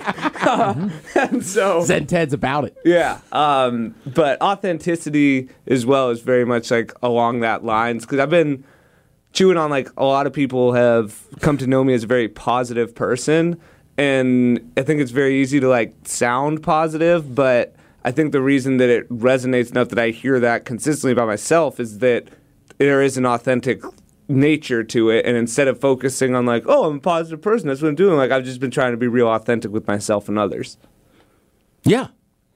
And so, Zen Ted's about it. yeah, um, but authenticity as well is very much like along that lines because I've been chewing on like a lot of people have come to know me as a very positive person, and I think it's very easy to like sound positive, but I think the reason that it resonates enough that I hear that consistently about myself is that there is an authentic nature to it, and instead of focusing on like, oh, I'm a positive person, that's what I'm doing, like I've just been trying to be real authentic with myself and others. Yeah.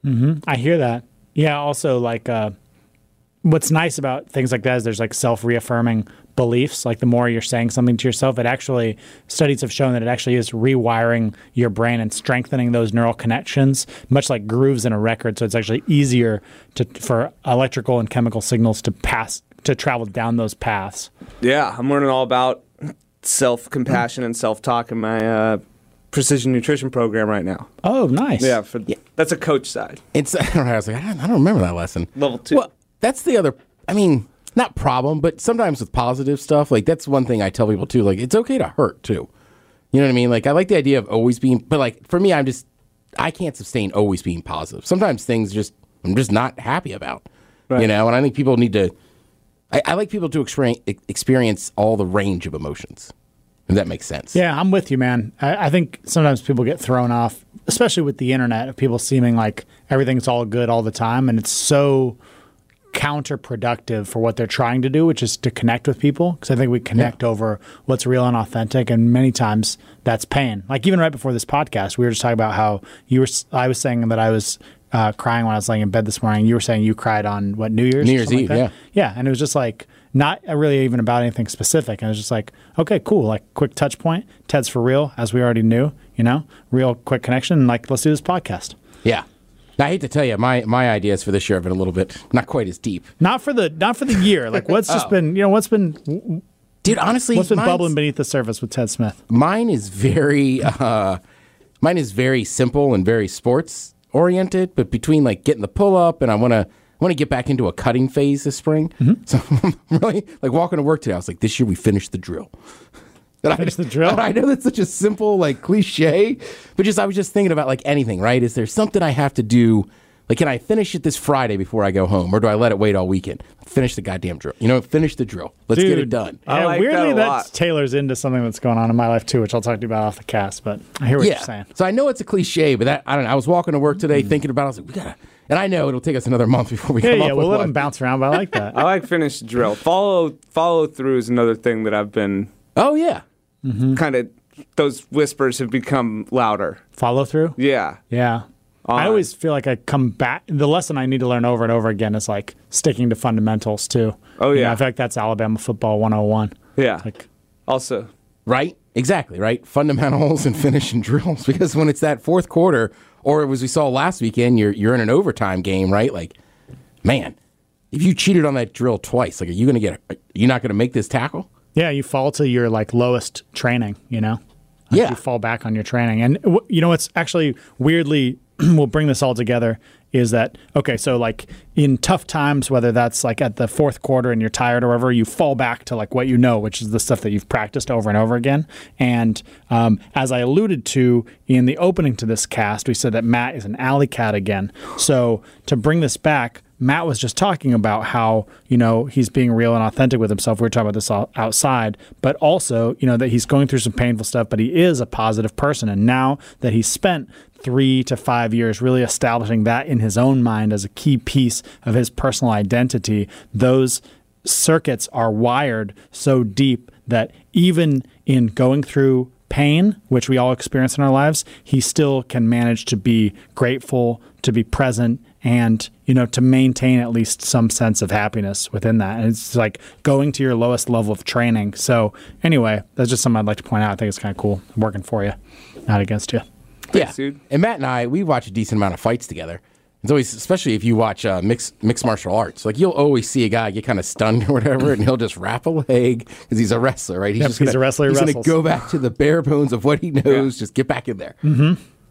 I hear that. Yeah. Also, like, uh, what's nice about things like that is there's like self-reaffirming beliefs. Like the more you're saying something to yourself, it actually, studies have shown that it actually is rewiring your brain and strengthening those neural connections, much like grooves in a record. So it's actually easier to for electrical and chemical signals to pass, to travel down those paths. Yeah, I'm learning all about self-compassion and self-talk in my uh, precision nutrition program right now. Oh, nice. Yeah, for, that's a coach side. It's, I don't know, I was like, I don't, I don't remember that lesson. Level two. Well, that's the other, I mean, not problem, but sometimes with positive stuff, like that's one thing I tell people too, like it's okay to hurt too. You know what I mean? Like I like the idea of always being, but like for me, I'm just, I can't sustain always being positive. Sometimes things just, I'm just not happy about, Right. you know, and I think people need to, I, I like people to experience, experience all the range of emotions, if that makes sense. Yeah, I'm with you, man. I, I think sometimes people get thrown off, especially with the internet, of people seeming like everything's all good all the time, and it's so counterproductive for what they're trying to do, which is to connect with people. Because I think we connect yeah. over what's real and authentic, and many times that's pain. Like even right before this podcast, we were just talking about how you were. I was saying that I was uh, crying when I was laying in bed this morning. You were saying you cried on what, New Year's? New Year's Eve, like yeah. Yeah, and it was just like not really even about anything specific. And it was just like, okay, cool. Like quick touch point. Ted's for real, as we already knew. You know, real quick connection. And like, let's do this podcast. Yeah. Now, I hate to tell you, my, my ideas for this year have been a little bit not quite as deep. Not for the not for the year. Like what's just oh. been you know what's been dude honestly what's been mine's- bubbling beneath the surface with Ted Smith. Mine is very uh, mine is very simple and very sports oriented. But between like getting the pull up and I want to I want to get back into a cutting phase this spring. Mm-hmm. So I'm really like walking to work today. I was like, this year we finished the drill. And Finish I, the drill. I know that's such a simple like cliche, but just I was just thinking about like anything. Right? Is there something I have to do? Like, can I finish it this Friday before I go home, or do I let it wait all weekend? Finish the goddamn drill. You know, finish the drill. Let's Dude, get it done. I Yeah, like weirdly, that a lot. tailors into something that's going on in my life too, which I'll talk to you about off the cast. But I hear what yeah. you're saying. So I know it's a cliche, but that I don't know. I was walking to work today thinking about it. I was like, we gotta. And I know it'll take us another month before we Yeah, come yeah, up we'll with let one. them bounce around, but I like that. I like finish the drill. Follow follow through is another thing that I've been Oh yeah. kind of, those whispers have become louder. Follow through. Yeah. Yeah. I On. always feel like I come back. The lesson I need to learn over and over again is like sticking to fundamentals too. Oh, You know, yeah. I feel like that's Alabama football one oh one. Yeah. Like, Also, Right? Exactly, right? Fundamentals and finishing drills. Because when it's that fourth quarter, or as we saw last weekend, you're you're in an overtime game, right? Like, man, if you cheated on that drill twice, like, are you going to get? Are you not going to make this tackle? yeah, you fall to your like lowest training. You know. Like Yeah. You fall back on your training, and w- you know what's actually weirdly we'll bring this all together is that okay? So like in tough times, whether that's like at the fourth quarter and you're tired or whatever, you fall back to like what you know, which is the stuff that you've practiced over and over again. And um, as I alluded to in the opening to this cast, we said that Matt is an alley cat again. So to bring this back, Matt was just talking about how, you know, he's being real and authentic with himself. We were talking about this all outside, but also, you know, that he's going through some painful stuff, but he is a positive person. And now that he's spent three to five years really establishing that in his own mind as a key piece of his personal identity, those circuits are wired so deep that even in going through pain, which we all experience in our lives, he still can manage to be grateful, to be present, and, you know, to maintain at least some sense of happiness within that. And it's like going to your lowest level of training. So anyway, that's just something I'd like to point out. I think it's kind of cool. I'm working for you, not against you. Yeah. dude. And Matt and I, we watch a decent amount of fights together. It's always, especially if you watch uh, mixed mixed martial arts, like you'll always see a guy get kind of stunned or whatever, and he'll just wrap a leg because he's a wrestler, right? He's Yep, just he's gonna, a wrestler, he He's going wrestles. to go back to the bare bones of what he knows. Just get back in there. Mm-hmm.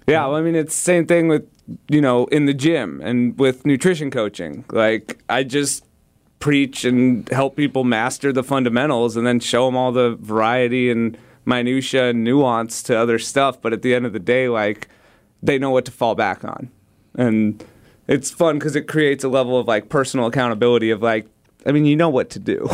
Yeah, well, I mean, it's the same thing with, you know, in the gym and with nutrition coaching. Like, I just preach and help people master the fundamentals and then show them all the variety and minutia and nuance to other stuff. But at the end of the day, like, they know what to fall back on. And it's fun because it creates a level of, like, personal accountability of, like, I mean, you know what to do.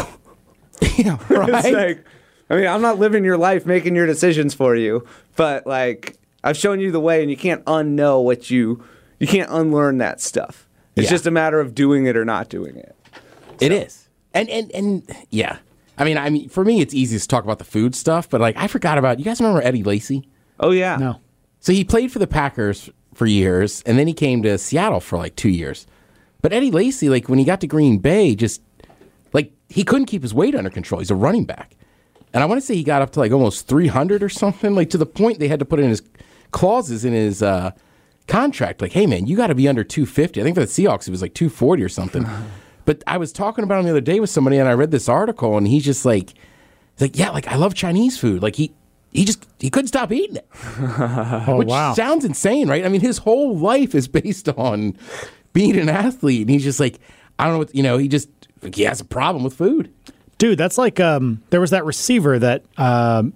Yeah, right. It's like, I mean, I'm not living your life, making your decisions for you, but, like, I've shown you the way, and you can't unknow what you, you can't unlearn that stuff. It's Yeah. just a matter of doing it or not doing it. It is. And, and, and yeah. I mean, I mean, for me, it's easy to talk about the food stuff, but, like, I forgot about, you guys remember Eddie Lacy? Oh, yeah. No. So he played for the Packers for years, and then he came to Seattle for, like, two years. But Eddie Lacy, like, when he got to Green Bay, just, like, he couldn't keep his weight under control. He's a running back. And I want to say he got up to, like, almost three hundred or something, like, to the point they had to put in his clauses in his uh, contract, like, hey, man, you got to be under two fifty. I think for the Seahawks, it was like two forty or something. But I was talking about him the other day with somebody, and I read this article, and he's just like, he's like, yeah, like, I love Chinese food. Like, he he just, he couldn't stop eating it. Oh, Which wow. sounds insane, right? I mean, his whole life is based on being an athlete, and he's just like, I don't know what, you know, he just, he has a problem with food. Dude, that's like, um, there was that receiver that um,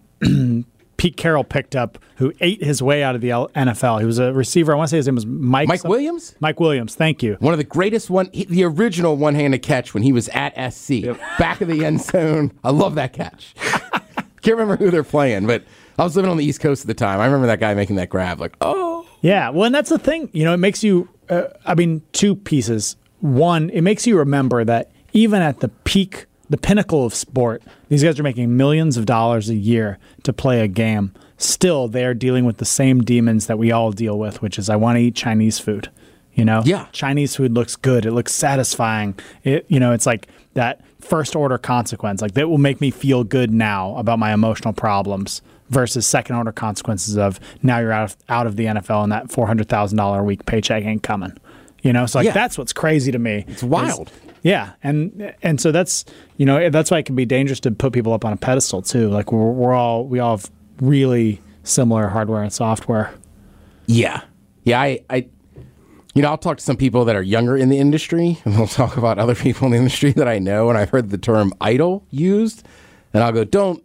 Pete Carroll picked up who ate his way out of the N F L. He was a receiver. I want to say his name was Mike. Mike some- Williams? Mike Williams. Thank you. One of the greatest one, he, the original one-handed catch when he was at S C, back of the end zone. I love that catch. Can't remember who they're playing, but I was living on the East Coast at the time. I remember that guy making that grab, like, oh. Yeah, well, and that's the thing. You know, it makes you, uh, I mean, two pieces. One, it makes you remember that even at the peak, the pinnacle of sport, these guys are making millions of dollars a year to play a game. Still, they're dealing with the same demons that we all deal with, which is I want to eat Chinese food. You know, Yeah. Chinese food looks good. It looks satisfying. It, you know, it's like that first order consequence. Like that will make me feel good now about my emotional problems versus second order consequences of now you're out of, out of the N F L and that four hundred thousand dollars a week paycheck ain't coming. You know, so like Yeah. that's what's crazy to me. It's wild. Is- yeah, and and so that's, you know, that's why it can be dangerous to put people up on a pedestal too. Like we're, we're all we all have really similar hardware and software. Yeah. Yeah, I, I, you know, I'll talk to some people that are younger in the industry, and we'll talk about other people in the industry that I know, and I've heard the term idol used, and I'll go, don't,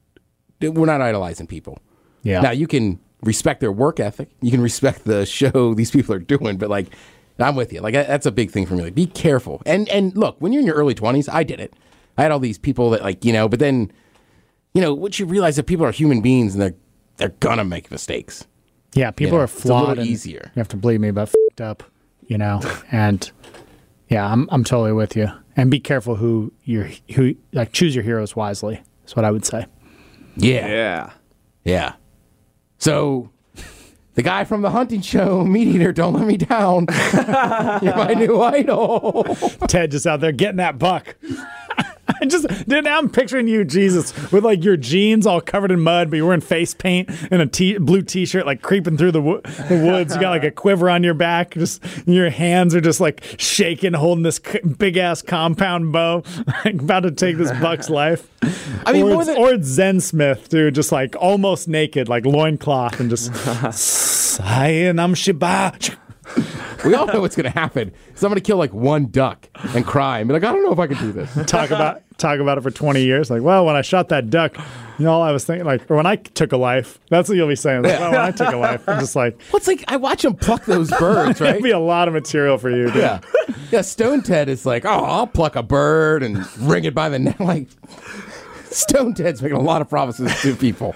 we're not idolizing people. Yeah. Now, you can respect their work ethic, you can respect the show these people are doing, but, like, I'm with you. Like, that's a big thing for me. Like, be careful. And, and look, when you're in your early twenties, I did it. I had all these people that, like, you know, but then, you know, once you realize that people are human beings and they're, they're gonna make mistakes. Yeah, people You know, are it's a little flawed. and easier. You have to believe me, but f***ed up, you know. And yeah, I'm I'm totally with you. And be careful who you're who like choose your heroes wisely. Is what I would say. Yeah. Yeah. Yeah. So, the guy from the hunting show, Meat Eater, Don't Let Me Down. You're my new idol. Ted just out there getting that buck. I just dude, now I'm picturing you, Jesus, with like your jeans all covered in mud, but you're wearing face paint and a t- blue T-shirt, like creeping through the, wo- the woods. You got like a quiver on your back, just your hands are just like shaking, holding this c- big ass compound bow, like about to take this buck's life. I mean, or, more it's, than- or it's Zen Smith, dude, just like almost naked, like loincloth, and just saying I'm Shiba. We all know what's going to happen. So I'm going to kill like one duck and cry and be like, I don't know if I can do this. talk about talk about it for twenty years. Like, well, when I shot that duck, you know, all I was thinking, like, or when I took a life, that's what you'll be saying. Like, well, when I took a life, I'm just like, What's like, I watch him pluck those birds, right? it'd be a lot of material for you, dude. Yeah. Yeah, Stone Ted is like, oh, I'll pluck a bird and ring it by the neck. Like, Stone Ted's making a lot of promises to people.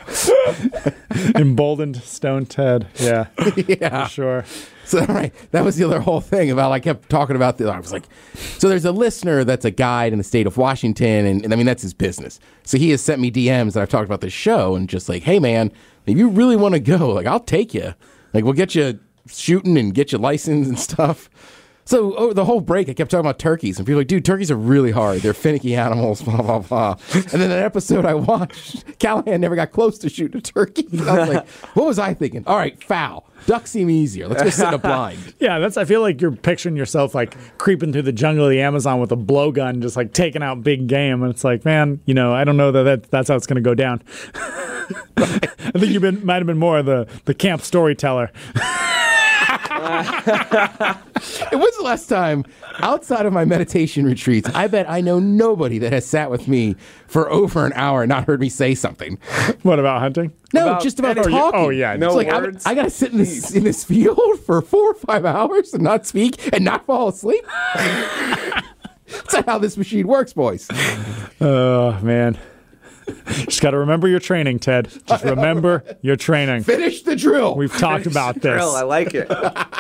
Emboldened Stone Ted. Yeah. Yeah. For sure. So, right, that was the other whole thing about, I kept talking about the, I was like, so there's a listener that's a guide in the state of Washington, and, and I mean, that's his business. So he has sent me D Ms that I've talked about this show, and just like, hey, man, if you really want to go, like, I'll take you. Like, we'll get you shooting and get you licensed and stuff. So over the whole break, I kept talking about turkeys, and people were like, dude, turkeys are really hard. They're finicky animals, blah, blah, blah. And then that episode I watched, Callahan never got close to shooting a turkey. I was like, what was I thinking? All right, foul. Ducks seem easier. Let's go sit in a blind. Yeah, that's. I feel like you're picturing yourself like creeping through the jungle of the Amazon with a blowgun, just like taking out big game. And it's like, man, you know, I don't know that, that that's how it's going to go down. I think you been might have been more the the camp storyteller. When's the last time, outside of my meditation retreats, I bet I know nobody that has sat with me for over an hour and not heard me say something. What about hunting? No, About just about Oh, yeah. talking. Oh, yeah. No It's like, I, words. I got to sit in this in this field for four or five hours and not speak and not fall asleep. That's not how this machine works, boys. Oh, man. Just got to remember your training, Ted. Just remember your training. Finish the drill. We've talked about this. Drill, I like it.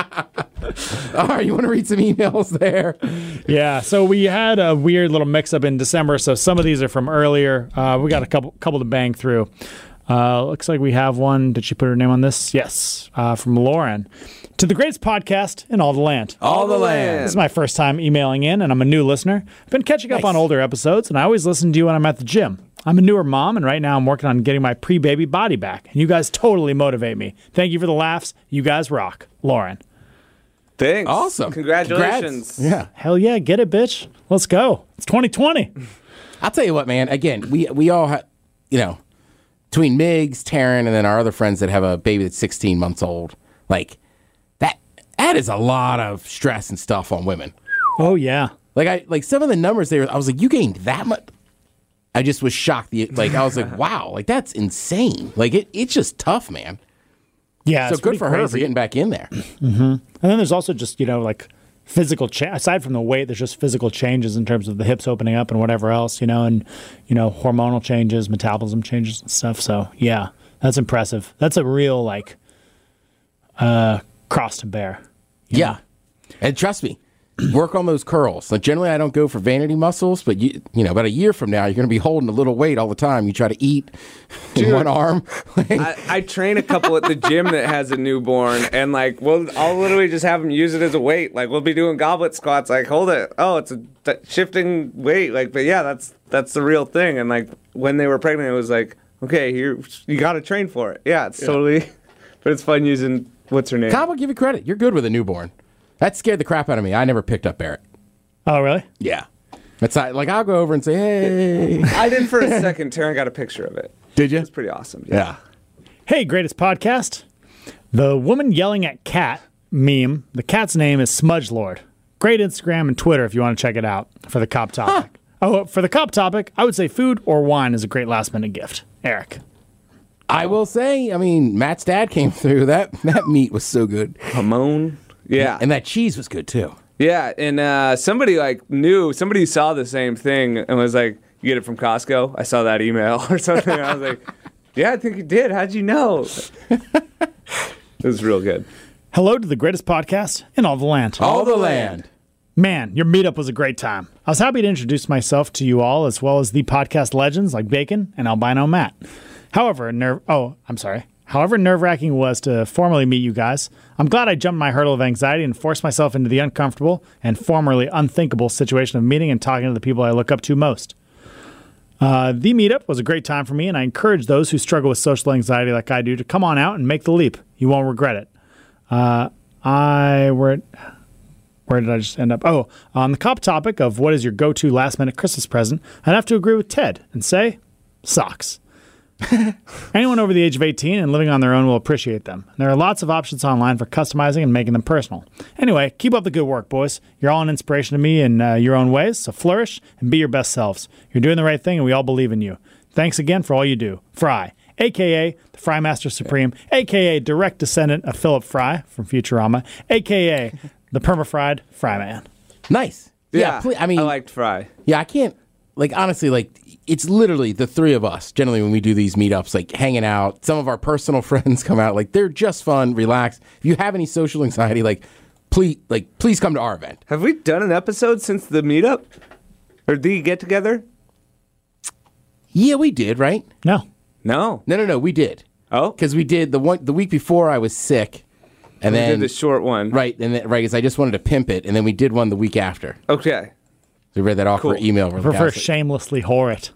All right, you want to read some emails there? Yeah, so we had a weird little mix-up in December, so some of these are from earlier. Uh, we got a couple couple to bang through. Uh, looks like we have one. Did she put her name on this? Yes, uh, from Lauren. To the greatest podcast in all the land. All the land. This is my first time emailing in, and I'm a new listener. I've been catching up Nice. on older episodes, and I always listen to you when I'm at the gym. I'm a newer mom, and right now I'm working on getting my pre-baby body back, and you guys totally motivate me. Thank you for the laughs. You guys rock. Lauren. Thanks. Awesome. Congratulations. Congrats. Yeah. Hell yeah, get it, bitch. Let's go. It's twenty twenty. I'll tell you what, man. Again, we we all have, you know, between Migs, Taryn, and then our other friends that have a baby that's sixteen months old, like that that is a lot of stress and stuff on women. Oh, yeah. Like I like some of the numbers there, I was like, you gained that much. I just was shocked. The, like I was like, wow, like that's insane. Like it, it's just tough, man. Yeah, So it's good pretty for her for crazy. getting back in there. And then there's also just, you know, like physical cha- aside from the weight, there's just physical changes in terms of the hips opening up and whatever else, you know, and, you know, hormonal changes, metabolism changes and stuff. So, yeah, that's impressive. That's a real, like, uh, cross to bear. Yeah, and trust me, work on those curls. Like generally, I don't go for vanity muscles, but you you know, about a year from now, you're going to be holding a little weight all the time. You try to eat in one arm. I, I train a couple at the gym that has a newborn, and like, we'll, I'll literally just have them use it as a weight. Like, we'll be doing goblet squats. Like, hold it. Oh, it's a th- shifting weight. Like, but yeah, that's that's the real thing. And like, when they were pregnant, it was like, okay, here you got to train for it. Yeah, it's totally. But it's fun using what's her name. Tom will give you credit. You're good with a newborn. That scared the crap out of me. I never picked up Barrett. Oh, really? Yeah. It's not, like I'll go over and say, hey. I did for a second. Taryn got a picture of it. Did you? It's pretty awesome. Yeah. Hey, greatest podcast. The woman yelling at cat meme. The cat's name is Smudge Lord. Great Instagram and Twitter if you want to check it out for the cop topic. Oh, for the cop topic, I would say food or wine is a great last minute gift. Eric. I will say, I mean, Matt's dad came through. That that meat was so good. Hamon. Yeah. And that cheese was good too. Yeah, and uh, somebody like knew, somebody saw the same thing and was like, "You get it from Costco?" I saw that email or something. I was like, "Yeah, I think you did. How'd you know?" It was real good. Hello to the greatest podcast in all the land. All the land. Man, your meetup was a great time. I was happy to introduce myself to you all as well as the podcast legends like Bacon and Albino Matt. However, nerve oh, I'm sorry. However nerve-wracking it was to formally meet you guys, I'm glad I jumped my hurdle of anxiety and forced myself into the uncomfortable and formerly unthinkable situation of meeting and talking to the people I look up to most. Uh, the meetup was a great time for me, and I encourage those who struggle with social anxiety like I do to come on out and make the leap. You won't regret it. Uh, I were... Where did I just end up? Oh, on the cop topic of what is your go-to last-minute Christmas present, I'd have to agree with Ted and say socks. Anyone over the age of eighteen and living on their own will appreciate them. There are lots of options online for customizing and making them personal. Anyway, keep up the good work, boys. You're all an inspiration to me in uh, your own ways, so flourish and be your best selves. You're doing the right thing, and we all believe in you. Thanks again for all you do. Fry, a k a the Fry Master Supreme, a k a direct descendant of Philip Fry from Futurama, a k a the perma-fried Fry Man. Nice. Yeah, ple- I mean, I liked Fry. yeah, I can't, like, honestly, like, it's literally the three of us, generally, when we do these meetups, like, hanging out. Some of our personal friends come out. Like, they're just fun, relaxed. If you have any social anxiety, like, please, like, please come to our event. Have we done an episode since the meetup? Or the get-together? Yeah, we did, right? No. No. No, no, no, we did. Oh? Because we did the one the week before I was sick. And We then, did the short one. right, and then, right, because I just wanted to pimp it, and then we did one the week after. Okay. So we read that awkward Cool. email. I From the prefer guys that- shamelessly whore it.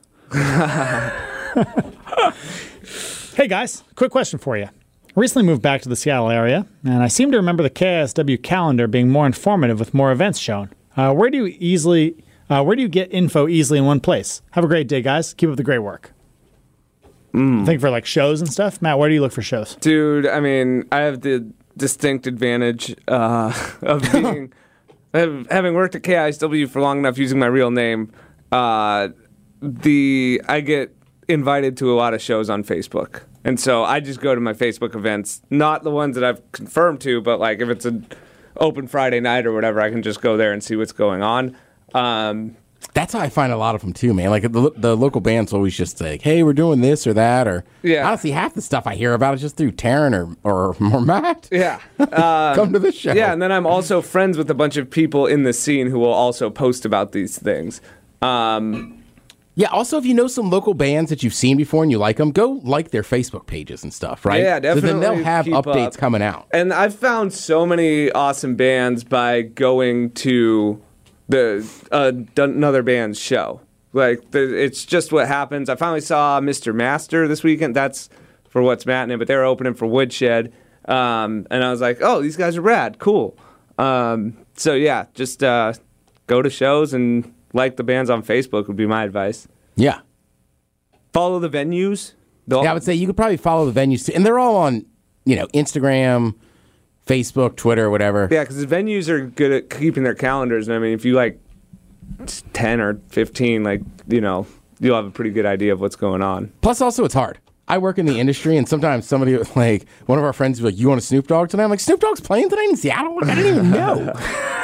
Hey guys, quick question for you. I recently moved back to the Seattle area, and I seem to remember the K I S W calendar being more informative with more events shown. Uh, where do you easily, uh, where do you get info easily in one place? Have a great day, guys. Keep up the great work. I think for like shows and stuff. Matt, where do you look for shows? Dude, I mean, I have the distinct advantage uh, of being of having worked at K I S W for long enough using my real name. Uh, the I get invited to a lot of shows on Facebook, and so I just go to my Facebook events, not the ones that I've confirmed to, but like if it's an open Friday night or whatever, I can just go there and see what's going on. Um, That's how I find a lot of them too, man. Like the, the local bands always just like, "Hey, we're doing this or that," or Yeah. honestly, half the stuff I hear about is just through Taryn or or, or Matt. Yeah. Um, Come to the show. Yeah, and then I'm also friends with a bunch of people in the scene who will also post about these things. Um, Yeah. Also, if you know some local bands that you've seen before and you like them, go like their Facebook pages and stuff, right? Yeah, definitely. So then they'll have keep updates up. coming out. And I've found so many awesome bands by going to the uh, another band's show. Like, the, it's just what happens. I finally saw Mister Master this weekend. That's for What's Mattin', but they were opening for Woodshed. Um, and I was like, oh, these guys are rad. Cool. Um, so, yeah, just uh, go to shows and like the bands on Facebook would be my advice. Yeah. Follow the venues. They'll- Yeah, I would say you could probably follow the venues too. And they're all on, you know, Instagram, Facebook, Twitter, whatever. Yeah, because the venues are good at keeping their calendars. And I mean, if you like ten or fifteen, like, you know, you'll have a pretty good idea of what's going on. Plus, also, it's hard. I work in the industry, and sometimes somebody, like, one of our friends will be like, "You want a Snoop Dogg tonight?" I'm like, "Snoop Dogg's playing tonight in Seattle? Like, I didn't even know."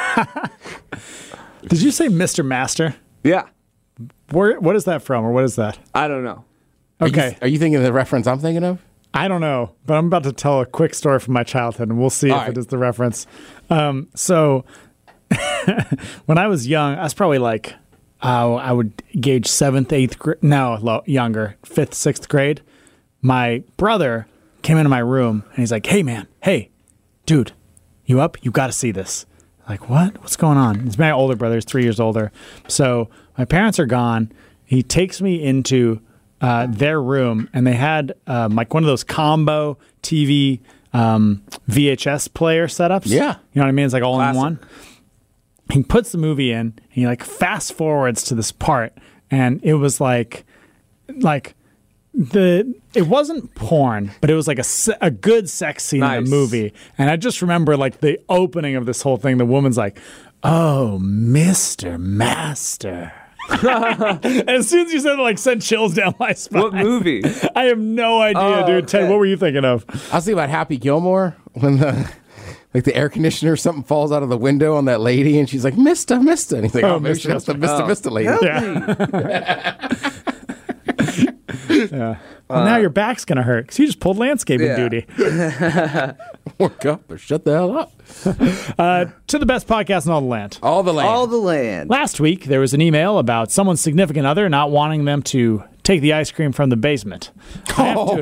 Did you say Mister Master? Yeah. Where, what is that from, or what is that? I don't know. Okay. Are you, are you thinking of the reference I'm thinking of? I don't know, but I'm about to tell a quick story from my childhood, and we'll see All if right. it is the reference. Um, so, when I was young, I was probably like, uh, I would gauge seventh, eighth grade, no, lo- younger, fifth, sixth grade. My brother came into my room, and he's like, "Hey, man, hey, dude, you up? You got to see this." Like, what? What's going on? He's my older brother. He's three years older. So my parents are gone. He takes me into uh, their room, and they had um, like one of those combo T V um, V H S player setups. Yeah. You know what I mean? It's like all Classic. in one. He puts the movie in, and he like fast forwards to this part, and it was like, like the it wasn't porn, but it was like a, se- a good sex scene in Nice. a movie. And I just remember like the opening of this whole thing. The woman's like, "Oh, Mister Master." And as soon as you said it, like sent chills down my spine. What movie? I have no idea, Oh, dude. Ted, okay. what were you thinking of? I was thinking about Happy Gilmore when the like the air conditioner or something falls out of the window on that lady, and she's like, "Mister, Mister," and he's like, "Oh, Oh, maybe Mister, she has the Mister, Oh. Mister lady." Help Yeah. me. Well, now your back's gonna hurt because you just pulled landscaping Yeah. duty. Work up or shut the hell up. Uh, to the best podcast in all the land. All the land. All the land. Last week, there was an email about someone's significant other not wanting them to take the ice cream from the basement. I have to,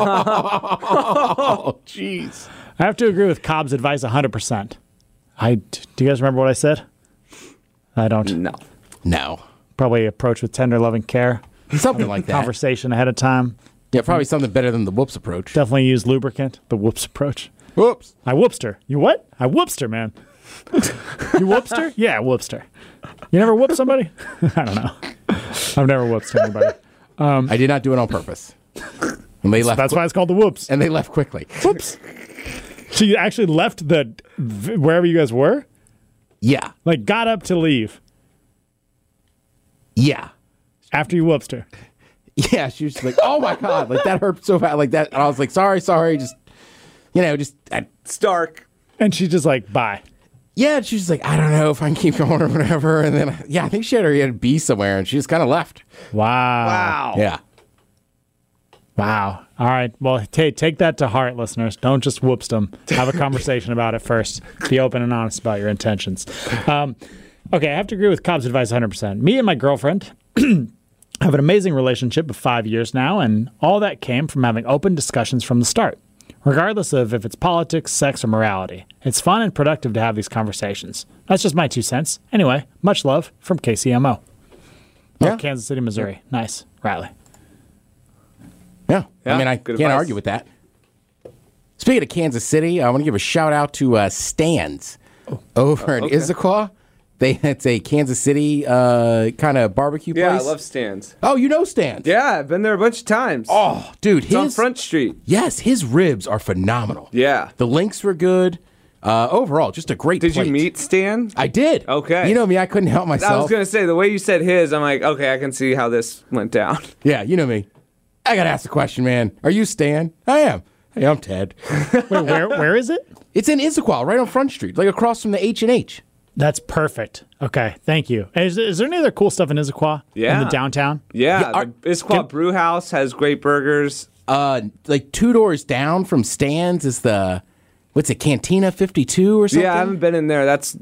Oh, jeez. I have to agree with Cobb's advice one hundred percent. I, do you guys remember what I said? I don't. No. No. Probably approach with tender, loving care. Something like that. Conversation ahead of time. Yeah, probably something better than the whoops approach. Definitely use lubricant. The whoops approach. Whoops. I whoopsed her. You what? I whoopsed her, man. You whoopsed her? Yeah, I whoopsed her. You never whooped somebody? I don't know. I've never whooped anybody. I did not do it on purpose. And they left. That's qui- why it's called the whoops. And they left quickly. Whoops. She actually left the wherever you guys were. Yeah. Like got up to leave Yeah. after you whooped her. Yeah. She was just like, "Oh my God. Like that hurt so bad." Like that. And I was like, sorry, sorry. Just, you know, just, I, Stark. And she's just like, bye. yeah. She was like, "I don't know if I can keep going or whatever." And then, yeah, I think she had her had B somewhere and she just kind of left. Wow. Wow. Yeah. Wow. All right. Well, hey, take that to heart, listeners. Don't just whoops them. Have a conversation about it first. Be open and honest about your intentions. Um, okay, I have to agree with Cobb's advice one hundred percent. Me and my girlfriend have an amazing relationship of five years now, and all that came from having open discussions from the start, regardless of if it's politics, sex, or morality. It's fun and productive to have these conversations. That's just my two cents. Anyway, much love from K C M O. Yeah. Oh, Kansas City, Missouri. Nice. Riley. Yeah. I Yeah, mean, I good can't advice. argue with that. Speaking of Kansas City, I want to give a shout out to uh, Stan's over in okay. Issaquah. They It's a Kansas City uh, kind of barbecue place. Yeah, I love Stan's. Oh, you know Stan's? Yeah, I've been there a bunch of times. Oh, dude. It's his, on Front Street. Yes, his ribs are phenomenal. Yeah. The links were good. Uh, overall, just a great Did plate. you meet Stan? I did. Okay. You know me, I couldn't help myself. I was going to say, the way you said his, I'm like, okay, I can see how this went down. Yeah, you know me. I got to ask the question, man. Are you Stan? I am. Hey, I'm Ted. Wait, where where is it? It's in Issaquah, right on Front Street, like across from the H and H. That's perfect. Okay, thank you. Is, is there any other cool stuff in Issaquah? Yeah. In the downtown? Yeah, Yeah, are- the Issaquah Brew House has great burgers. Uh, like two doors down from Stan's is the, what's it, Cantina fifty-two or something? Yeah, I haven't been in there. That's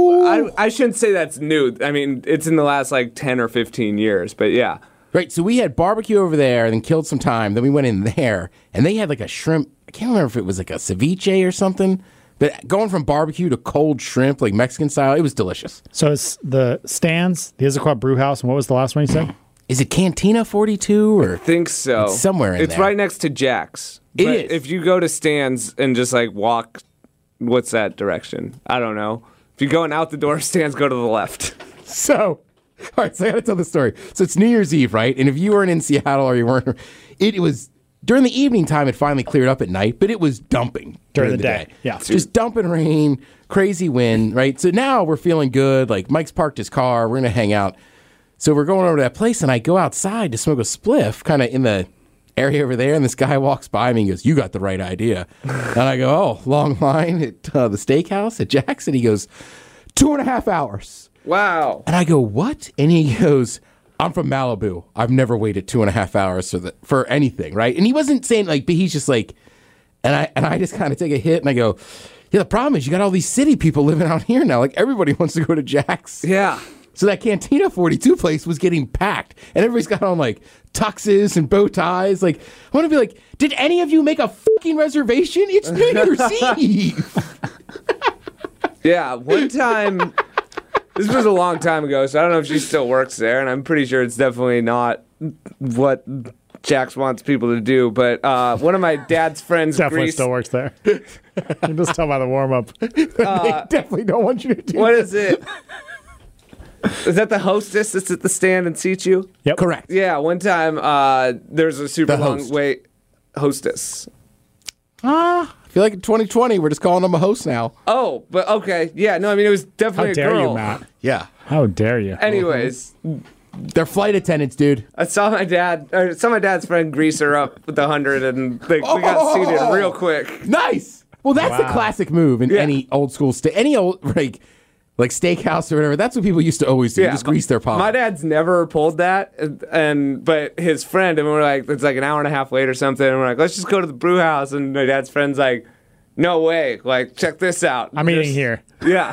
I, I shouldn't say that's new. I mean, it's in the last like ten or fifteen years, but yeah. Right, so we had barbecue over there, then killed some time. Then we went in there, and they had like a shrimp. I can't remember if it was like a ceviche or something. But going from barbecue to cold shrimp, like Mexican style, it was delicious. So it's the Stan's, the Issaquah Brew House, and what was the last one you said? Is it Cantina forty-two or? I think so. It's somewhere in It's there. right next to Jack's. It But is. If you go to Stan's and just like walk, what's that direction? I don't know. If you're going out the door, Stan's, go to the left. So, all right, so I got to tell the story. So it's New Year's Eve, right? And if you weren't in Seattle or you weren't, it, it was during the evening time. It finally cleared up at night, but it was dumping During the day, yeah. just dumping rain, crazy wind, right? So now we're feeling good. Like Mike's parked his car, we're gonna hang out. So we're going over to that place, and I go outside to smoke a spliff, kind of in the area over there. And this guy walks by me and goes, "You got the right idea." And I go, "Oh, long line at uh, the steakhouse at Jackson." He goes, two and a half hours. Wow. And I go, "What?" And he goes, "I'm from Malibu. I've never waited two and a half hours for the, for anything, right?" And he wasn't saying like, but he's just like, and I and I just kind of take a hit and I go, "Yeah, the problem is you got all these city people living out here now. Like everybody wants to go to Jack's." Yeah. So that Cantina forty-two place was getting packed, and everybody's got on like tuxes and bow ties. Like I want to be like, did any of you make a fucking reservation? It's New Year's Eve. Yeah, one time, this was a long time ago, so I don't know if she still works there, and I'm pretty sure it's definitely not what Jax wants people to do, but uh, one of my dad's friends, Definitely Grease, still works there. You can just tell by the warm up. They definitely don't want you to do what that. is it? Is that the hostess that's at the stand and seats you? Yep. Correct. Yeah, one time uh, there's a super The long host. wait. Hostess. Ah, I feel like in twenty twenty we're just calling them a host now. Oh, but okay. Yeah, no, I mean, it was How definitely a dare girl. you, Matt? Yeah. How dare you? Anyways, They're flight attendants, dude. I saw my dad, or saw my dad's friend grease her up with the hundred, and like, we got seated Oh! real quick. Nice. Well, that's the Wow. classic move in Yeah. any old school sta- any old like like steakhouse or whatever. That's what people used to always do. Just my- grease their palm. My dad's never pulled that, and, and but his friend, and we're like, it's like an hour and a half late or something, and we're like, let's just go to the brew house, and my dad's friend's like, no way, like check this out. I'm eating here. Yeah.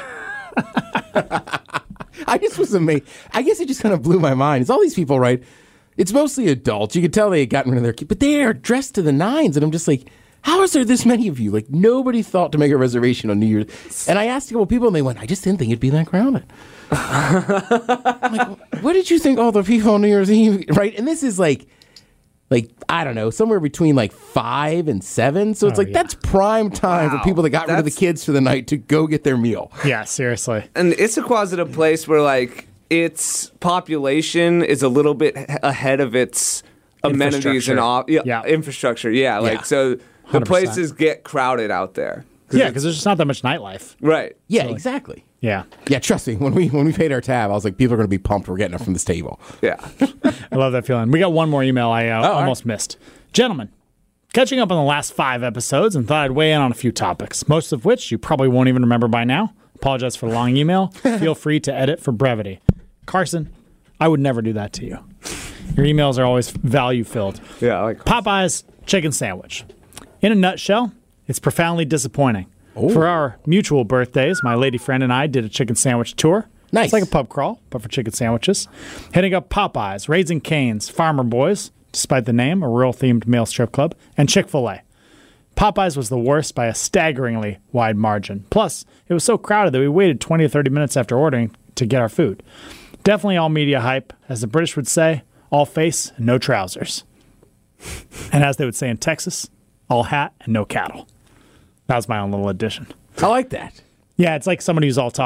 I just was amazed. I guess it just kind of blew my mind. It's all these people, right? It's mostly adults. You could tell they had gotten rid of their kids, but they are dressed to the nines, and I'm just like, how is there this many of you? Like, nobody thought to make a reservation on New Year's. And I asked a couple people, and they went, I just didn't think it'd be that crowded. I'm like, what did you think all the people on New Year's Eve, right? And this is like, like, I don't know, somewhere between like five and seven. So it's Oh, like, yeah. that's prime time Wow. for people that got rid of the That's- kids for the night to go get their meal. Yeah, seriously. And Issaquah's at a place where like its population is a little bit h- ahead of its amenities and Infrastructure. op- yeah, Yeah. infrastructure. Yeah, like Yeah. so the one hundred percent. places get crowded out there. Yeah, because there's just not that much nightlife. Right. Yeah, exactly. Yeah. Yeah, trust me. When we when we paid our tab, I was like, people are going to be pumped. We're getting it from this table. Yeah. I love that feeling. We got one more email I uh, all right. almost missed. Gentlemen, catching up on the last five episodes and thought I'd weigh in on a few topics, most of which you probably won't even remember by now. Apologize for the long email. Feel free to edit for brevity. Carson, I would never do that to you. Your emails are always value-filled. Yeah. Like Popeye's chicken sandwich. In a nutshell, it's profoundly disappointing. For our mutual birthdays, my lady friend and I did a chicken sandwich tour. Nice. It's like a pub crawl, but for chicken sandwiches. Hitting up Popeyes, Raising Cane's, Farmer Boys, despite the name, a rural-themed male strip club, and Chick-fil-A. Popeyes was the worst by a staggeringly wide margin. Plus, it was so crowded that we waited twenty or thirty minutes after ordering to get our food. Definitely all media hype. As the British would say, all face and no trousers. And as they would say in Texas, all hat and no cattle. That was my own little addition. I like that. Yeah, it's like somebody who's all talk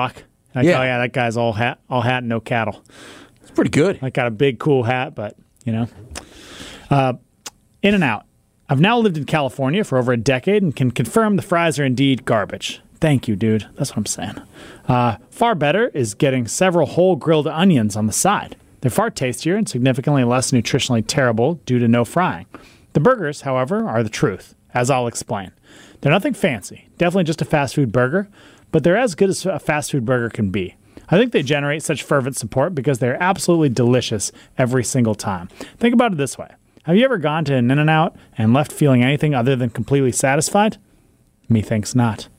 Like, Yeah. oh yeah, that guy's all hat, all hat, and no cattle. It's pretty good. Like, got a big, cool hat, but you know, uh, In and Out. I've now lived in California for over a decade and can confirm the fries are indeed garbage. Thank you, dude. That's what I'm saying. Uh, far better is getting several whole grilled onions on the side. They're far tastier and significantly less nutritionally terrible due to no frying. The burgers, however, are the truth, as I'll explain. They're nothing fancy, definitely just a fast food burger, but they're as good as a fast food burger can be. I think they generate such fervent support because they're absolutely delicious every single time. Think about it this way. Have you ever gone to an In-N-Out and left feeling anything other than completely satisfied? Methinks not.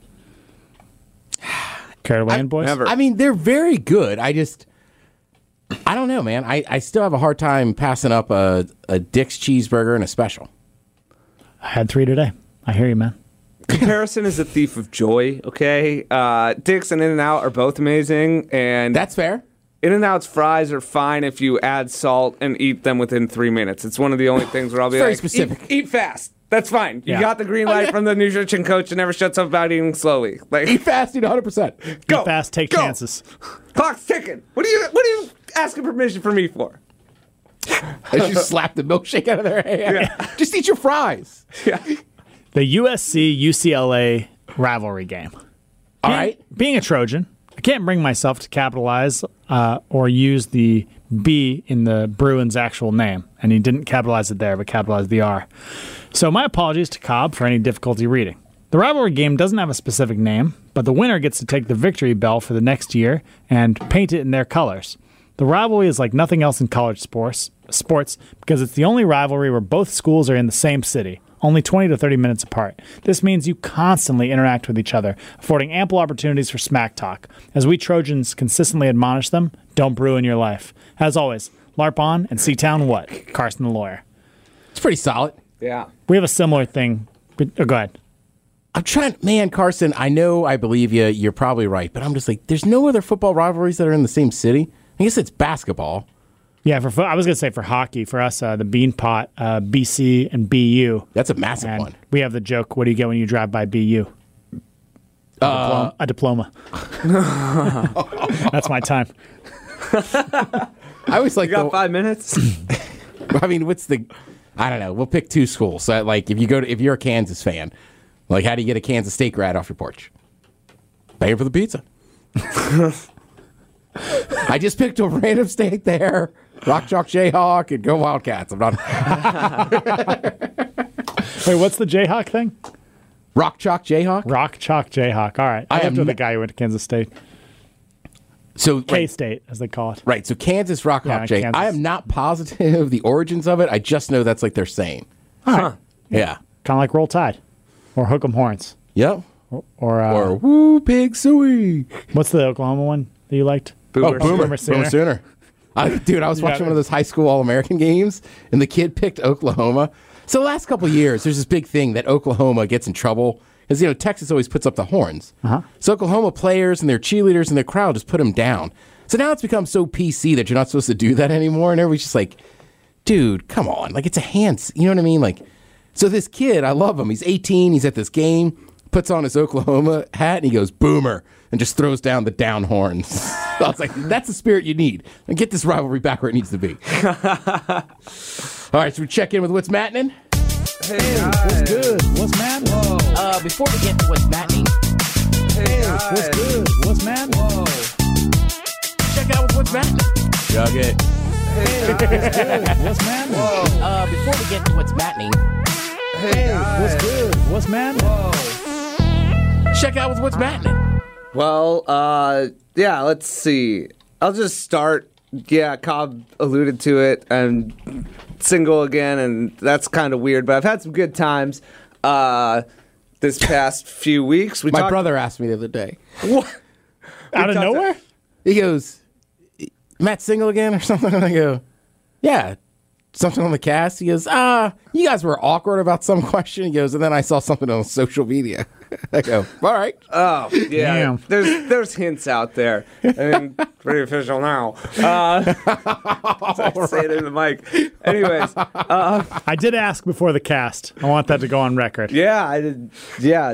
Carried away, I, in boys? never. I mean, they're very good. I just, I don't know, man. I, I still have a hard time passing up a, a Dick's cheeseburger and a special. I had three today. I hear you, man. Comparison is a thief of joy, okay? Uh, Dick's and In-N-Out are both amazing, and That's fair. In-N-Out's fries are fine if you add salt and eat them within three minutes. It's one of the only things where I'll be Very like, specific. Eat, eat fast. That's fine. You Yeah. got the green light from the nutrition coach that never shuts up about eating slowly. Like, Eat fast, eat one hundred percent. go Eat fast, take go. chances. Clock's ticking. What are you? What are you asking permission for me for? As you slap the milkshake out of their hand. Just eat your fries. Yeah. The U S C U C L A rivalry game. All Being- right. Being a Trojan, I can't bring myself to capitalize uh, or use the B in the Bruins' actual name, and he didn't capitalize it there, but capitalized the R. So my apologies to Cobb for any difficulty reading. The rivalry game doesn't have a specific name, but the winner gets to take the victory bell for the next year and paint it in their colors. The rivalry is like nothing else in college sports, sports because it's the only rivalry where both schools are in the same city, only twenty to thirty minutes apart. This means you constantly interact with each other, affording ample opportunities for smack talk. As we Trojans consistently admonish them, don't brew in your life. As always, LARP on and C-Town what? Carson the lawyer. It's pretty solid. Yeah. We have a similar thing. But, oh, go ahead. I'm trying, man, Carson, I know I believe you. You're probably right. But I'm just like, there's no other football rivalries that are in the same city. I guess it's basketball. Yeah, for fo- I was going to say for hockey, for us, uh, the Bean Pot, uh, B C and B U. That's a massive And one. we have the joke, what do you get when you drive by B U? A, Uh, diploma. a diploma. That's my time. I always like You got the, five minutes? I mean, what's the, I don't know. We'll pick two schools. So, like, if you go to, if you're a Kansas fan, like, how do you get a Kansas State grad off your porch? Paying for the pizza. I just picked a random state there. Rock Chalk Jayhawk and go Wildcats. I'm not. Wait, what's the Jayhawk thing? Rock Chalk Jayhawk? Rock Chalk Jayhawk. All right. I, I lived am with n- a guy who went to Kansas State. So, K right, State, as they call it. right. So, Kansas Rock Yeah, Chalk Jay. Kansas. I am not positive the origins of it. I just know that's like they're saying. All right. Yeah. Kind of like Roll Tide or Hook 'em Horns. Yep. Or, uh, Or Woo Pig Suey. what's the Oklahoma one that you liked? Boomer. Oh, Boomer. Boomer Sooner. Boomer Sooner. I, dude, I was Yeah. watching one of those high school All-American games, and the kid picked Oklahoma. So the last couple of years, there's this big thing that Oklahoma gets in trouble because, you know, Texas always puts up the horns. Uh-huh. So Oklahoma players and their cheerleaders and their crowd just put them down. So now it's become so P C that you're not supposed to do that anymore, and everybody's just like, dude, come on. Like, it's a hands. You know what I mean? Like, so this kid, I love him. He's eighteen. He's at this game, puts on his Oklahoma hat, and he goes, Boomer, and just throws down the down horns. I was like, that's the spirit you need. And get this rivalry back where it needs to be. All right, so we check in with what's mattening. Hey, guys. Good. What's mad? Uh, before we get to what's mattening, Hey, guys. good? What's mad? Whoa. Check out with what's mattening. Jug it. Hey, guys. What's mad? Whoa. uh, before we get to what's mattening, Hey, guys. good? What's mad? Whoa. Check out with what's mattening. Well, uh, yeah, let's see. I'll just start. Yeah, Cobb alluded to it. I'm single again, and that's kind of weird, but I've had some good times uh, this past few weeks. We My talked- brother asked me the other day. What? Out of talked- nowhere? He goes, Matt single again or something? And I go, yeah. Something on the cast. He goes, ah, you guys were awkward about some question. He goes, and then I saw something on social media. I go, all right. Oh, yeah. Damn. There's there's hints out there. I mean, pretty official now. Uh, so I say it in the mic. Anyways, uh, I did ask before the cast. I want that to go on record. yeah, I did. Yeah,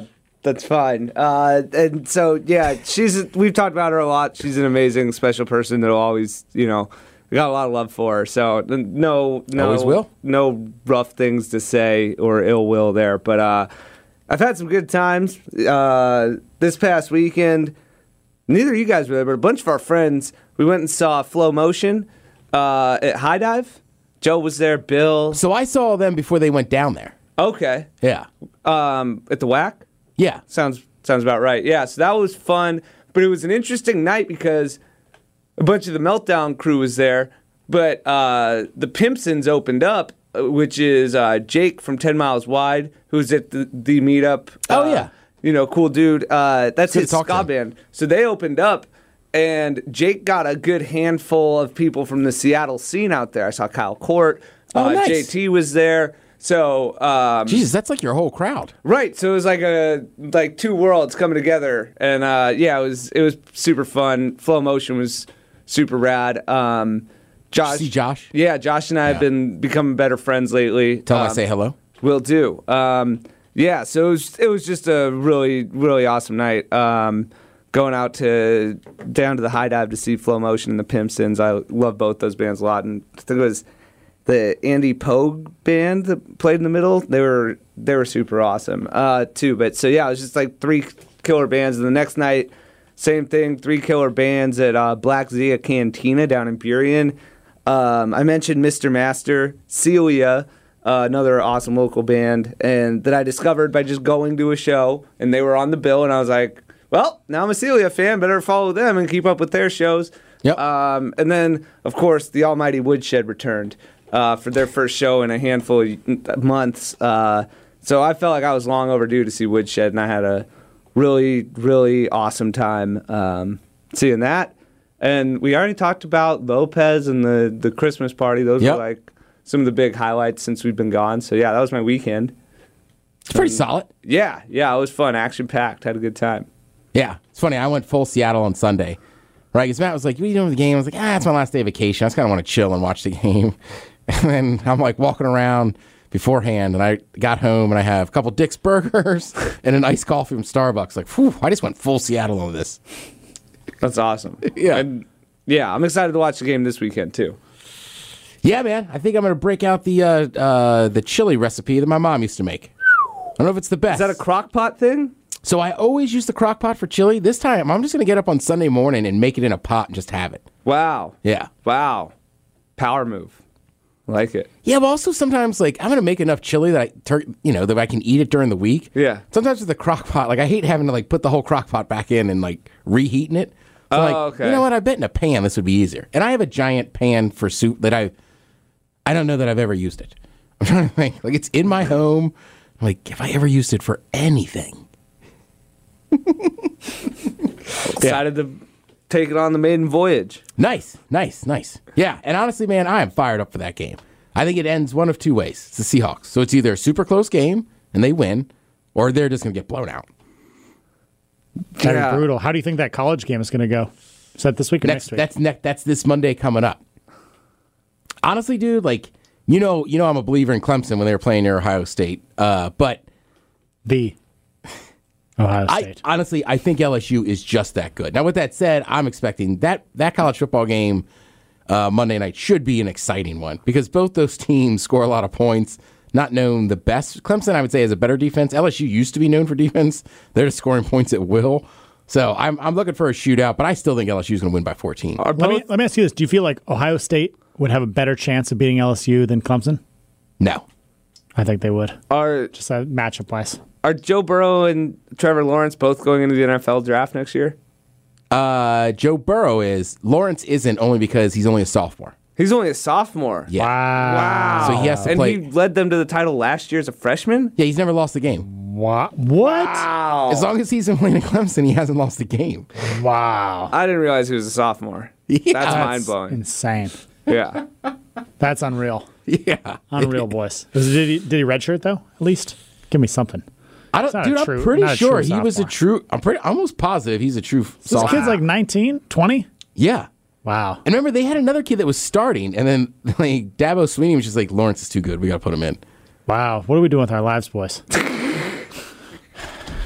That's fine. Uh, and so, yeah, she's. We've talked about her a lot. She's an amazing, special person that'll always, you know, we got a lot of love for her. So no, no, Always will. no rough things to say or ill will there. But uh, I've had some good times uh, this past weekend. Neither of you guys were there, but a bunch of our friends. We went and saw Flow Motion uh, at High Dive. Joe was there. Bill. So I saw them before they went down there. Okay. Yeah. Um, at the W A C. Yeah. Sounds sounds about right. Yeah, so that was fun, but it was an interesting night because a bunch of the Meltdown crew was there, but uh, the Pimpsons opened up, which is uh, Jake from ten miles Wide, who's at the, the meetup. Oh, uh, yeah. You know, cool dude. Uh, that's Good his to talk to ska him. band. So they opened up, and Jake got a good handful of people from the Seattle scene out there. I saw Kyle Court. Oh, uh, nice. J T was there. So, um, Jesus, that's like your whole crowd. right. So it was like a like two worlds coming together, and uh, yeah, it was it was super fun. Flow Motion was super rad. Um, Josh, See Josh? yeah, Josh and I have Yeah. been becoming better friends lately. Tell him I Um, say hello. Will do. Um, yeah, so it was it was just a really really awesome night. Um, going out to down to the High Dive to see Flow Motion and the Pimpsons. I love both those bands a lot, and I think it was the Andy Pogue band that played in the middle. They were they were super awesome uh, too. But so yeah, it was just like three killer bands. And the next night, same thing, three killer bands at uh, Black Zia Cantina down in Burien. Um, I mentioned Mister Master, Celia, uh, another awesome local band, and that I discovered by just going to a show, and they were on the bill, and I was like, well, now I'm a Celia fan, better follow them and keep up with their shows. Yep. Um, and then, of course, the almighty Woodshed returned uh, for their first show in a handful of months. Uh, so I felt like I was long overdue to see Woodshed, and I had a really, really awesome time um, seeing that. And we already talked about Lopez and the, the Christmas party. Those Yep. were like some of the big highlights since we've been gone. So yeah, that was my weekend. It's pretty solid. Yeah, yeah, it was fun, action packed, had a good time. Yeah. It's funny. I went full Seattle on Sunday. Right? Because Matt was like, what are you doing with the game? I was like, ah, it's my last day of vacation. I just kind of want to chill and watch the game. And then I'm like walking around beforehand, and I got home, and I have a couple Dick's Burgers and an iced coffee from Starbucks. Like, whew, I just went full Seattle on this. That's awesome. Yeah. And yeah, I'm excited to watch the game this weekend too. Yeah, man. I think I'm going to break out the uh, uh, the chili recipe that my mom used to make. I don't know if it's the best. Is that a crock pot thing? So I always use the crock pot for chili. This time, I'm just going to get up on Sunday morning and make it in a pot and just have it. Wow. Yeah. Wow. Power move. Like it. Yeah, but also sometimes, like, I'm going to make enough chili that I, tur- you know, that I can eat it during the week. Yeah. Sometimes with the crock pot, like, I hate having to, like, put the whole crock pot back in and, like, reheating it. So, Oh, like, okay. you know what? I bet in a pan this would be easier. And I have a giant pan for soup that I, I don't know that I've ever used it. I'm trying to think. Like, it's in my home. I'm like, have I ever used it for anything? Decided to take it on the maiden voyage. Nice, nice, nice. Yeah, and honestly, man, I am fired up for that game. I think it ends one of two ways. It's the Seahawks. So it's either a super close game and they win, or they're just going to get blown out. That'd Yeah. be brutal. How do you think that college game is going to go? Is that this week or Next, next week? that's ne- that's this Monday coming up. Honestly, dude, like you know, you know, I'm a believer in Clemson when they were playing near Ohio State. Uh, but the Ohio I State. honestly, I think L S U is just that good. Now, with that said, I'm expecting that that college football game uh, Monday night should be an exciting one because both those teams score a lot of points. Not known the best. Clemson, I would say, has a better defense. L S U used to be known for defense. They're just scoring points at will. So I'm I'm looking for a shootout, but I still think L S U is going to win by fourteen. Are let me both, let me ask you this: do you feel like Ohio State would have a better chance of beating L S U than Clemson? No. I think they would. are Just uh, matchup wise. are Joe Burrow and Trevor Lawrence both going into the N F L draft next year? Uh, Joe Burrow is. Lawrence isn't only because he's only a sophomore. He's only a sophomore. Yeah. Wow. So he has to and play- he led them to the title last year as a freshman? Yeah, he's never lost a game. What? What? Wow. As long as he's been playing at Clemson, he hasn't lost a game. Wow. I didn't realize he was a sophomore. Yeah, That's that's mind blowing. Insane. Yeah. That's unreal. Yeah. Unreal, boys. Was- Did he, did he redshirt, though, at least? Give me something. I don't, It's not a dude, true- I'm pretty not a sure true he was a sophomore. true. I'm pretty, almost positive he's a true This sophomore. kid's like nineteen, twenty? Yeah. Wow. And remember, they had another kid that was starting, and then like Dabo Sweeney was just like, Lawrence is too good. We got to put him in. Wow. What are we doing with our lives, boys?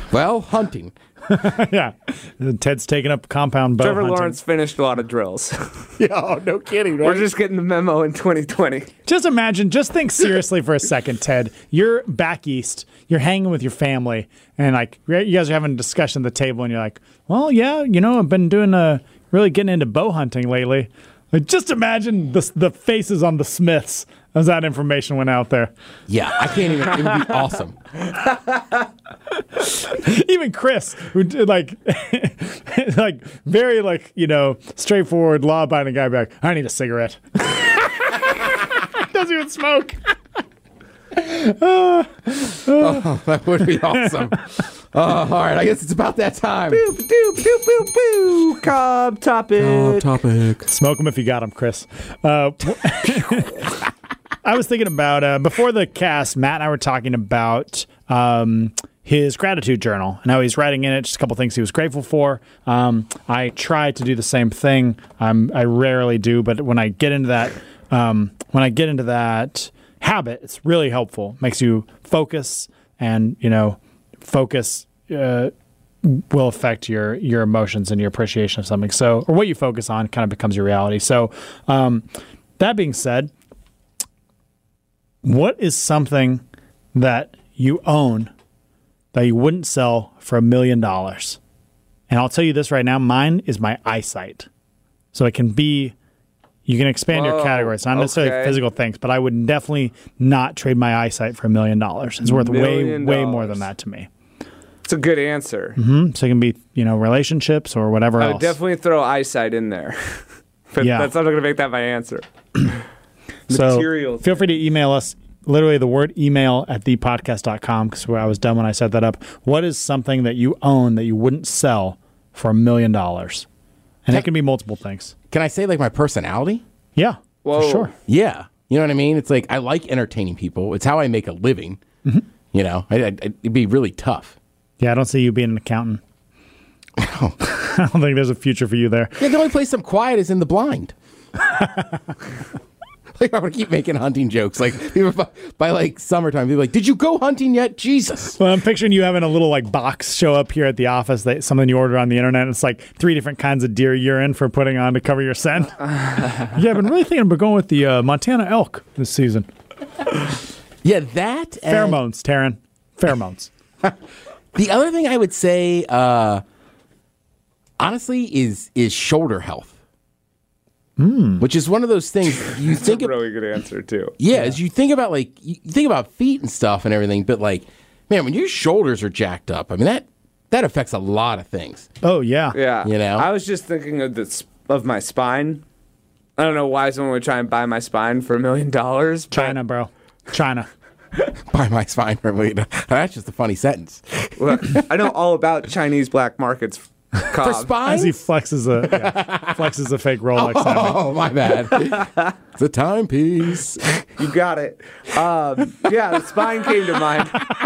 Well, hunting. Yeah. Ted's taking up compound bow Trevor hunting. Lawrence finished a lot of drills. Yeah, oh, no kidding, right? We're just getting the memo in twenty twenty. Just imagine, just think seriously for a second, Ted. You're back east. You're hanging with your family, and like you guys are having a discussion at the table, and you're like, "Well, yeah, you know, I've been doing a really getting into bow hunting lately." Like, just imagine the the faces on the Smiths as that information went out there. Yeah, I can't even. It would be awesome. Even Chris, who did like, like very like you know straightforward, law-abiding guy, back. I need a cigarette. Doesn't even smoke. Oh, that would be awesome. Oh, all right, I guess it's about that time. Boop, doop, doop, boop, boop. Cobb topic. Oh, topic. Smoke them if you got them, Chris. Uh, I was thinking about, uh, before the cast, Matt and I were talking about um, his gratitude journal and how he's writing in it just a couple things he was grateful for. Um, I try to do the same thing. Um, I rarely do, but when I get into that, um, when I get into that habit, it's really helpful. Makes you focus, and, you know, focus uh, will affect your your emotions and your appreciation of something. So, or what you focus on kind of becomes your reality. So, um, that being said, what is something that you own that you wouldn't sell for a million dollars? And I'll tell you this right now, mine is my eyesight. So it can be, you can expand Whoa, your category. It's not necessarily okay. physical things, but I would definitely not trade my eyesight for a million dollars. It's worth way, Million way more dollars. than that to me. It's a good answer. Mm-hmm. So it can be, you know, relationships or whatever I else. would definitely throw eyesight in there. But Yeah. that's not going to make that my answer. So Material feel free to email us. Literally the word email at the podcast dot com, because I was dumb when I set that up. What is something that you own that you wouldn't sell for a million dollars? And it can be multiple things. Can I say like my personality? Yeah, Whoa. for sure. Yeah. You know what I mean? It's like I like entertaining people. It's how I make a living. Mm-hmm. You know, I, I, it'd be really tough. Yeah, I don't see you being an accountant. I don't think there's a future for you there. Yeah, the only place I'm quiet is in the blind. Like, I'm going to keep making hunting jokes. Like, people by, by like summertime, people are like, did you go hunting yet? Jesus. Well, I'm picturing you having a little like box show up here at the office, that something you order on the internet. And it's like three different kinds of deer urine for putting on to cover your scent. Yeah, I've been really thinking about going with the uh, Montana elk this season. Yeah, that. and- Pheromones, Taryn. Pheromones. The other thing I would say, uh, honestly, is is shoulder health. Mm. Which is one of those things you That's think a of. really good answer, too. Yeah, as you think about like you think about feet and stuff and everything, but like, man, when your shoulders are jacked up, I mean that that affects a lot of things. Oh yeah, Yeah. You know? I was just thinking of this of my spine. I don't know why someone would try and buy my spine for a million dollars. but- China, bro. China. By my spine for a million. That's just a funny sentence. Look, I know all about Chinese black markets. Cobb. For spine? As he flexes a yeah, flexes a fake Rolex at me. Oh, my bad. It's a timepiece. You got it. Um, yeah, the spine came to mind.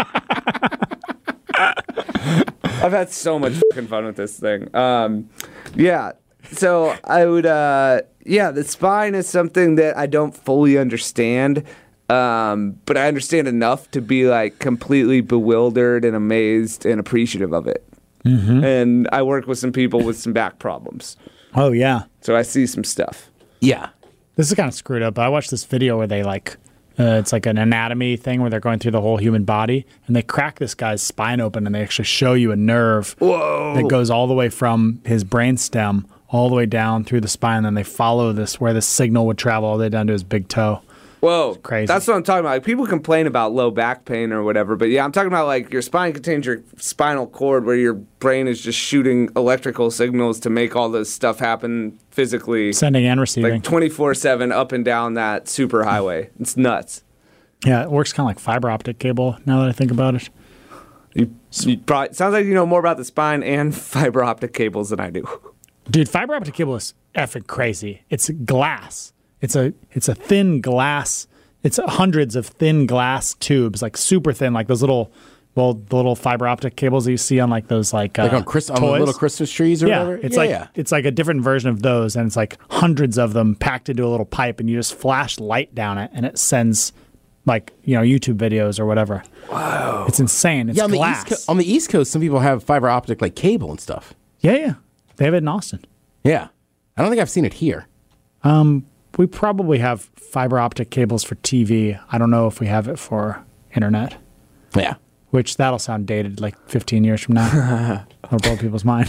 I've had so much fucking fun with this thing. Um, yeah, so I would, uh, yeah, the spine is something that I don't fully understand, um, but I understand enough to be like completely bewildered and amazed and appreciative of it. Mm-hmm. And I work with some people with some back problems, Oh yeah. so I see some stuff. Yeah. This is kind of screwed up. I watched this video where they like, uh, it's like an anatomy thing where they're going through the whole human body, and they crack this guy's spine open, and they actually show you a nerve Whoa. that goes all the way from his brainstem all the way down through the spine. And then they follow this where the signal would travel all the way down to his big toe. Whoa, crazy. That's what I'm talking about. Like, people complain about low back pain or whatever, but yeah, I'm talking about like your spine contains your spinal cord where your brain is just shooting electrical signals to make all this stuff happen physically. Sending and receiving. Like twenty-four seven up and down that super highway. It's nuts. Yeah, it works kind of like fiber optic cable now that I think about it. You, you probably, sounds like you know more about the spine and fiber optic cables than I do. Dude, fiber optic cable is effing crazy. It's glass. It's a it's a thin glass. It's hundreds of thin glass tubes, like super thin, like those little, well, the little fiber optic cables that you see on like those like uh, Like on, Chris, on the toys. little Christmas trees or Yeah, whatever? it's yeah, like yeah. it's like a different version of those, and it's like hundreds of them packed into a little pipe, and you just flash light down it, and it sends like, you know, YouTube videos or whatever. Wow. It's insane. It's yeah, on glass. the, East Co- on the East Coast, some people have fiber optic like cable and stuff. Yeah, yeah. They have it in Austin. Yeah. I don't think I've seen it here. Um, we probably have fiber optic cables for T V. I don't know if we have it for internet. Yeah. Which that'll sound dated like fifteen years from now. It'll blow people's mind.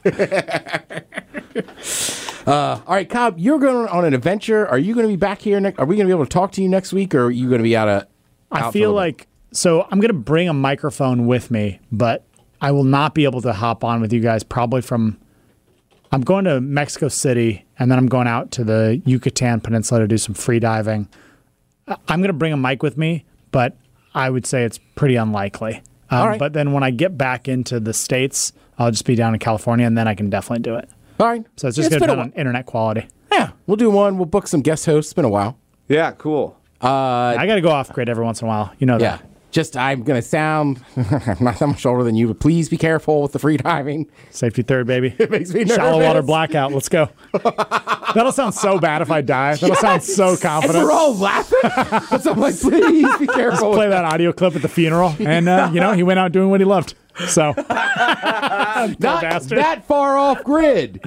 uh, all right, Cobb, you're going on an adventure. Are you going to be back here? Ne- are we going to be able to talk to you next week, or are you going to be out of? I out feel like so. I'm going to bring a microphone with me, but I will not be able to hop on with you guys. Probably from. I'm going to Mexico City, and then I'm going out to the Yucatan Peninsula to do some free diving. I'm going to bring a mic with me, but I would say it's pretty unlikely. Um, All right. But then when I get back into the States, I'll just be down in California, and then I can definitely do it. All right. So it's just Yeah, it's going to been be a on internet quality. Yeah, we'll do one. We'll book some guest hosts. It's been a while. Yeah, cool. Uh, I got to go off grid every once in a while. You know yeah. that. Just, I'm going to sound not that much older than you, but please be careful with the free diving. Safety third, baby. It makes me nervous. Shallow water blackout. Let's go. That'll sound so bad if I die. That'll Yes! sound so confident. And we're all laughing. But I'm like, please be careful. Play that audio clip at the funeral. And, uh, you know, he went out doing what he loved. So, Not bastard. that far off grid.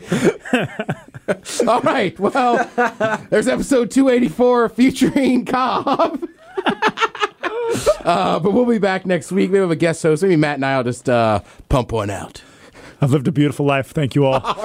All right. Well, there's episode two eighty-four featuring Cobb. uh, but we'll be back next week. Maybe we have a guest host. Maybe Matt and I will just uh, pump one out. I've lived a beautiful life. Thank you all. All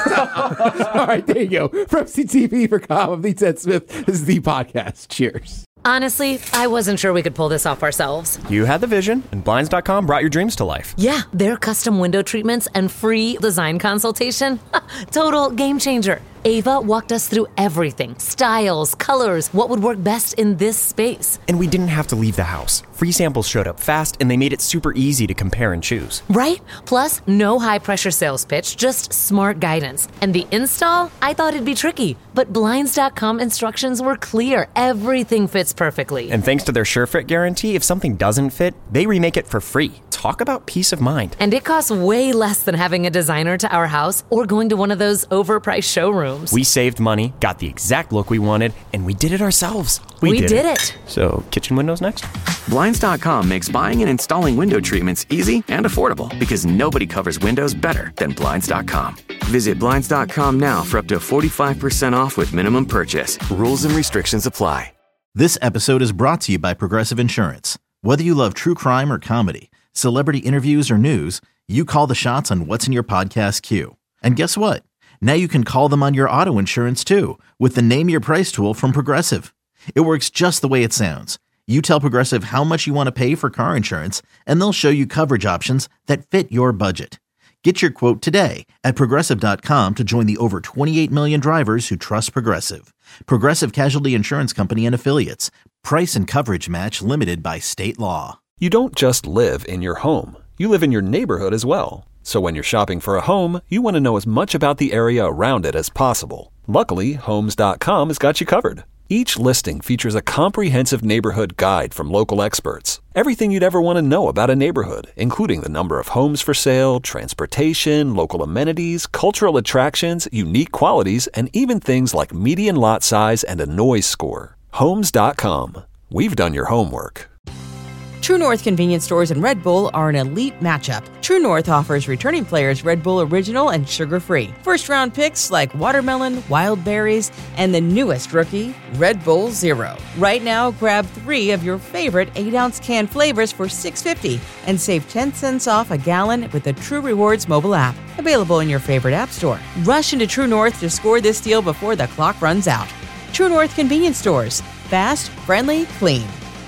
right. All right. There you go. From C T V for Cobb, I'm Lee Ted Smith. This is the podcast. Cheers. Honestly, I wasn't sure we could pull this off ourselves. You had the vision, and Blinds dot com brought your dreams to life. Yeah, their custom window treatments and free design consultation. Total game changer. Ava walked us through everything. Styles, colors, what would work best in this space. And we didn't have to leave the house. Free samples showed up fast, and they made it super easy to compare and choose. Right? Plus, no high-pressure sales pitch, just smart guidance. And the install? I thought it'd be tricky, but Blinds dot com instructions were clear. Everything fits perfectly. And thanks to their SureFit guarantee, if something doesn't fit, they remake it for free. Talk about peace of mind. And it costs way less than having a designer to our house or going to one of those overpriced showrooms. We saved money, got the exact look we wanted, and we did it ourselves. We did it. So, kitchen windows next? Blinds dot com makes buying and installing window treatments easy and affordable because nobody covers windows better than Blinds dot com. Visit Blinds dot com now for up to forty-five percent off with minimum purchase. Rules and restrictions apply. This episode is brought to you by Progressive Insurance. Whether you love true crime or comedy, celebrity interviews or news, you call the shots on what's in your podcast queue. And guess what? Now you can call them on your auto insurance too with the Name Your Price tool from Progressive. It works just the way it sounds. You tell Progressive how much you want to pay for car insurance, and they'll show you coverage options that fit your budget. Get your quote today at Progressive dot com to join the over twenty-eight million drivers who trust Progressive. Progressive Casualty Insurance Company and Affiliates. Price and coverage match limited by state law. You don't just live in your home. You live in your neighborhood as well. So when you're shopping for a home, you want to know as much about the area around it as possible. Luckily, Homes dot com has got you covered. Each listing features a comprehensive neighborhood guide from local experts. Everything you'd ever want to know about a neighborhood, including the number of homes for sale, transportation, local amenities, cultural attractions, unique qualities, and even things like median lot size and a noise score. Homes dot com. We've done your homework. True North convenience stores and Red Bull are an elite matchup. True North offers returning players Red Bull Original and sugar-free. First-round picks like watermelon, wild berries, and the newest rookie, Red Bull Zero. Right now, grab three of your favorite eight-ounce can flavors for six dollars and fifty cents and save ten cents off a gallon with the True Rewards mobile app. Available in your favorite app store. Rush into True North to score this deal before the clock runs out. True North convenience stores. Fast, friendly, clean.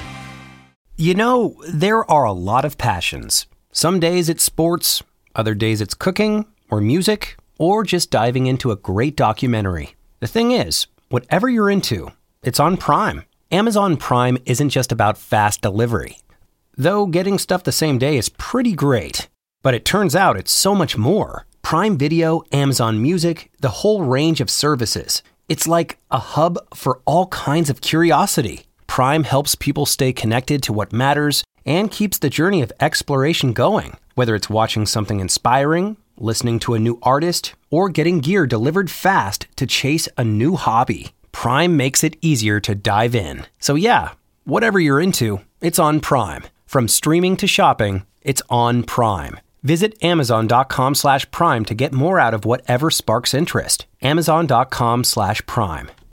You know, there are a lot of passions. Some days it's sports, other days it's cooking, or music, or just diving into a great documentary. The thing is, whatever you're into, it's on Prime. Amazon Prime isn't just about fast delivery. Though getting stuff the same day is pretty great. But it turns out it's so much more. Prime Video, Amazon Music, the whole range of services. It's like a hub for all kinds of curiosity. Prime helps people stay connected to what matters and keeps the journey of exploration going. Whether it's watching something inspiring, listening to a new artist, or getting gear delivered fast to chase a new hobby, Prime makes it easier to dive in. So yeah, Whatever you're into, it's on Prime. From streaming to shopping, it's on Prime. Visit amazon.com slash prime to get more out of whatever sparks interest. Amazon.com slash prime.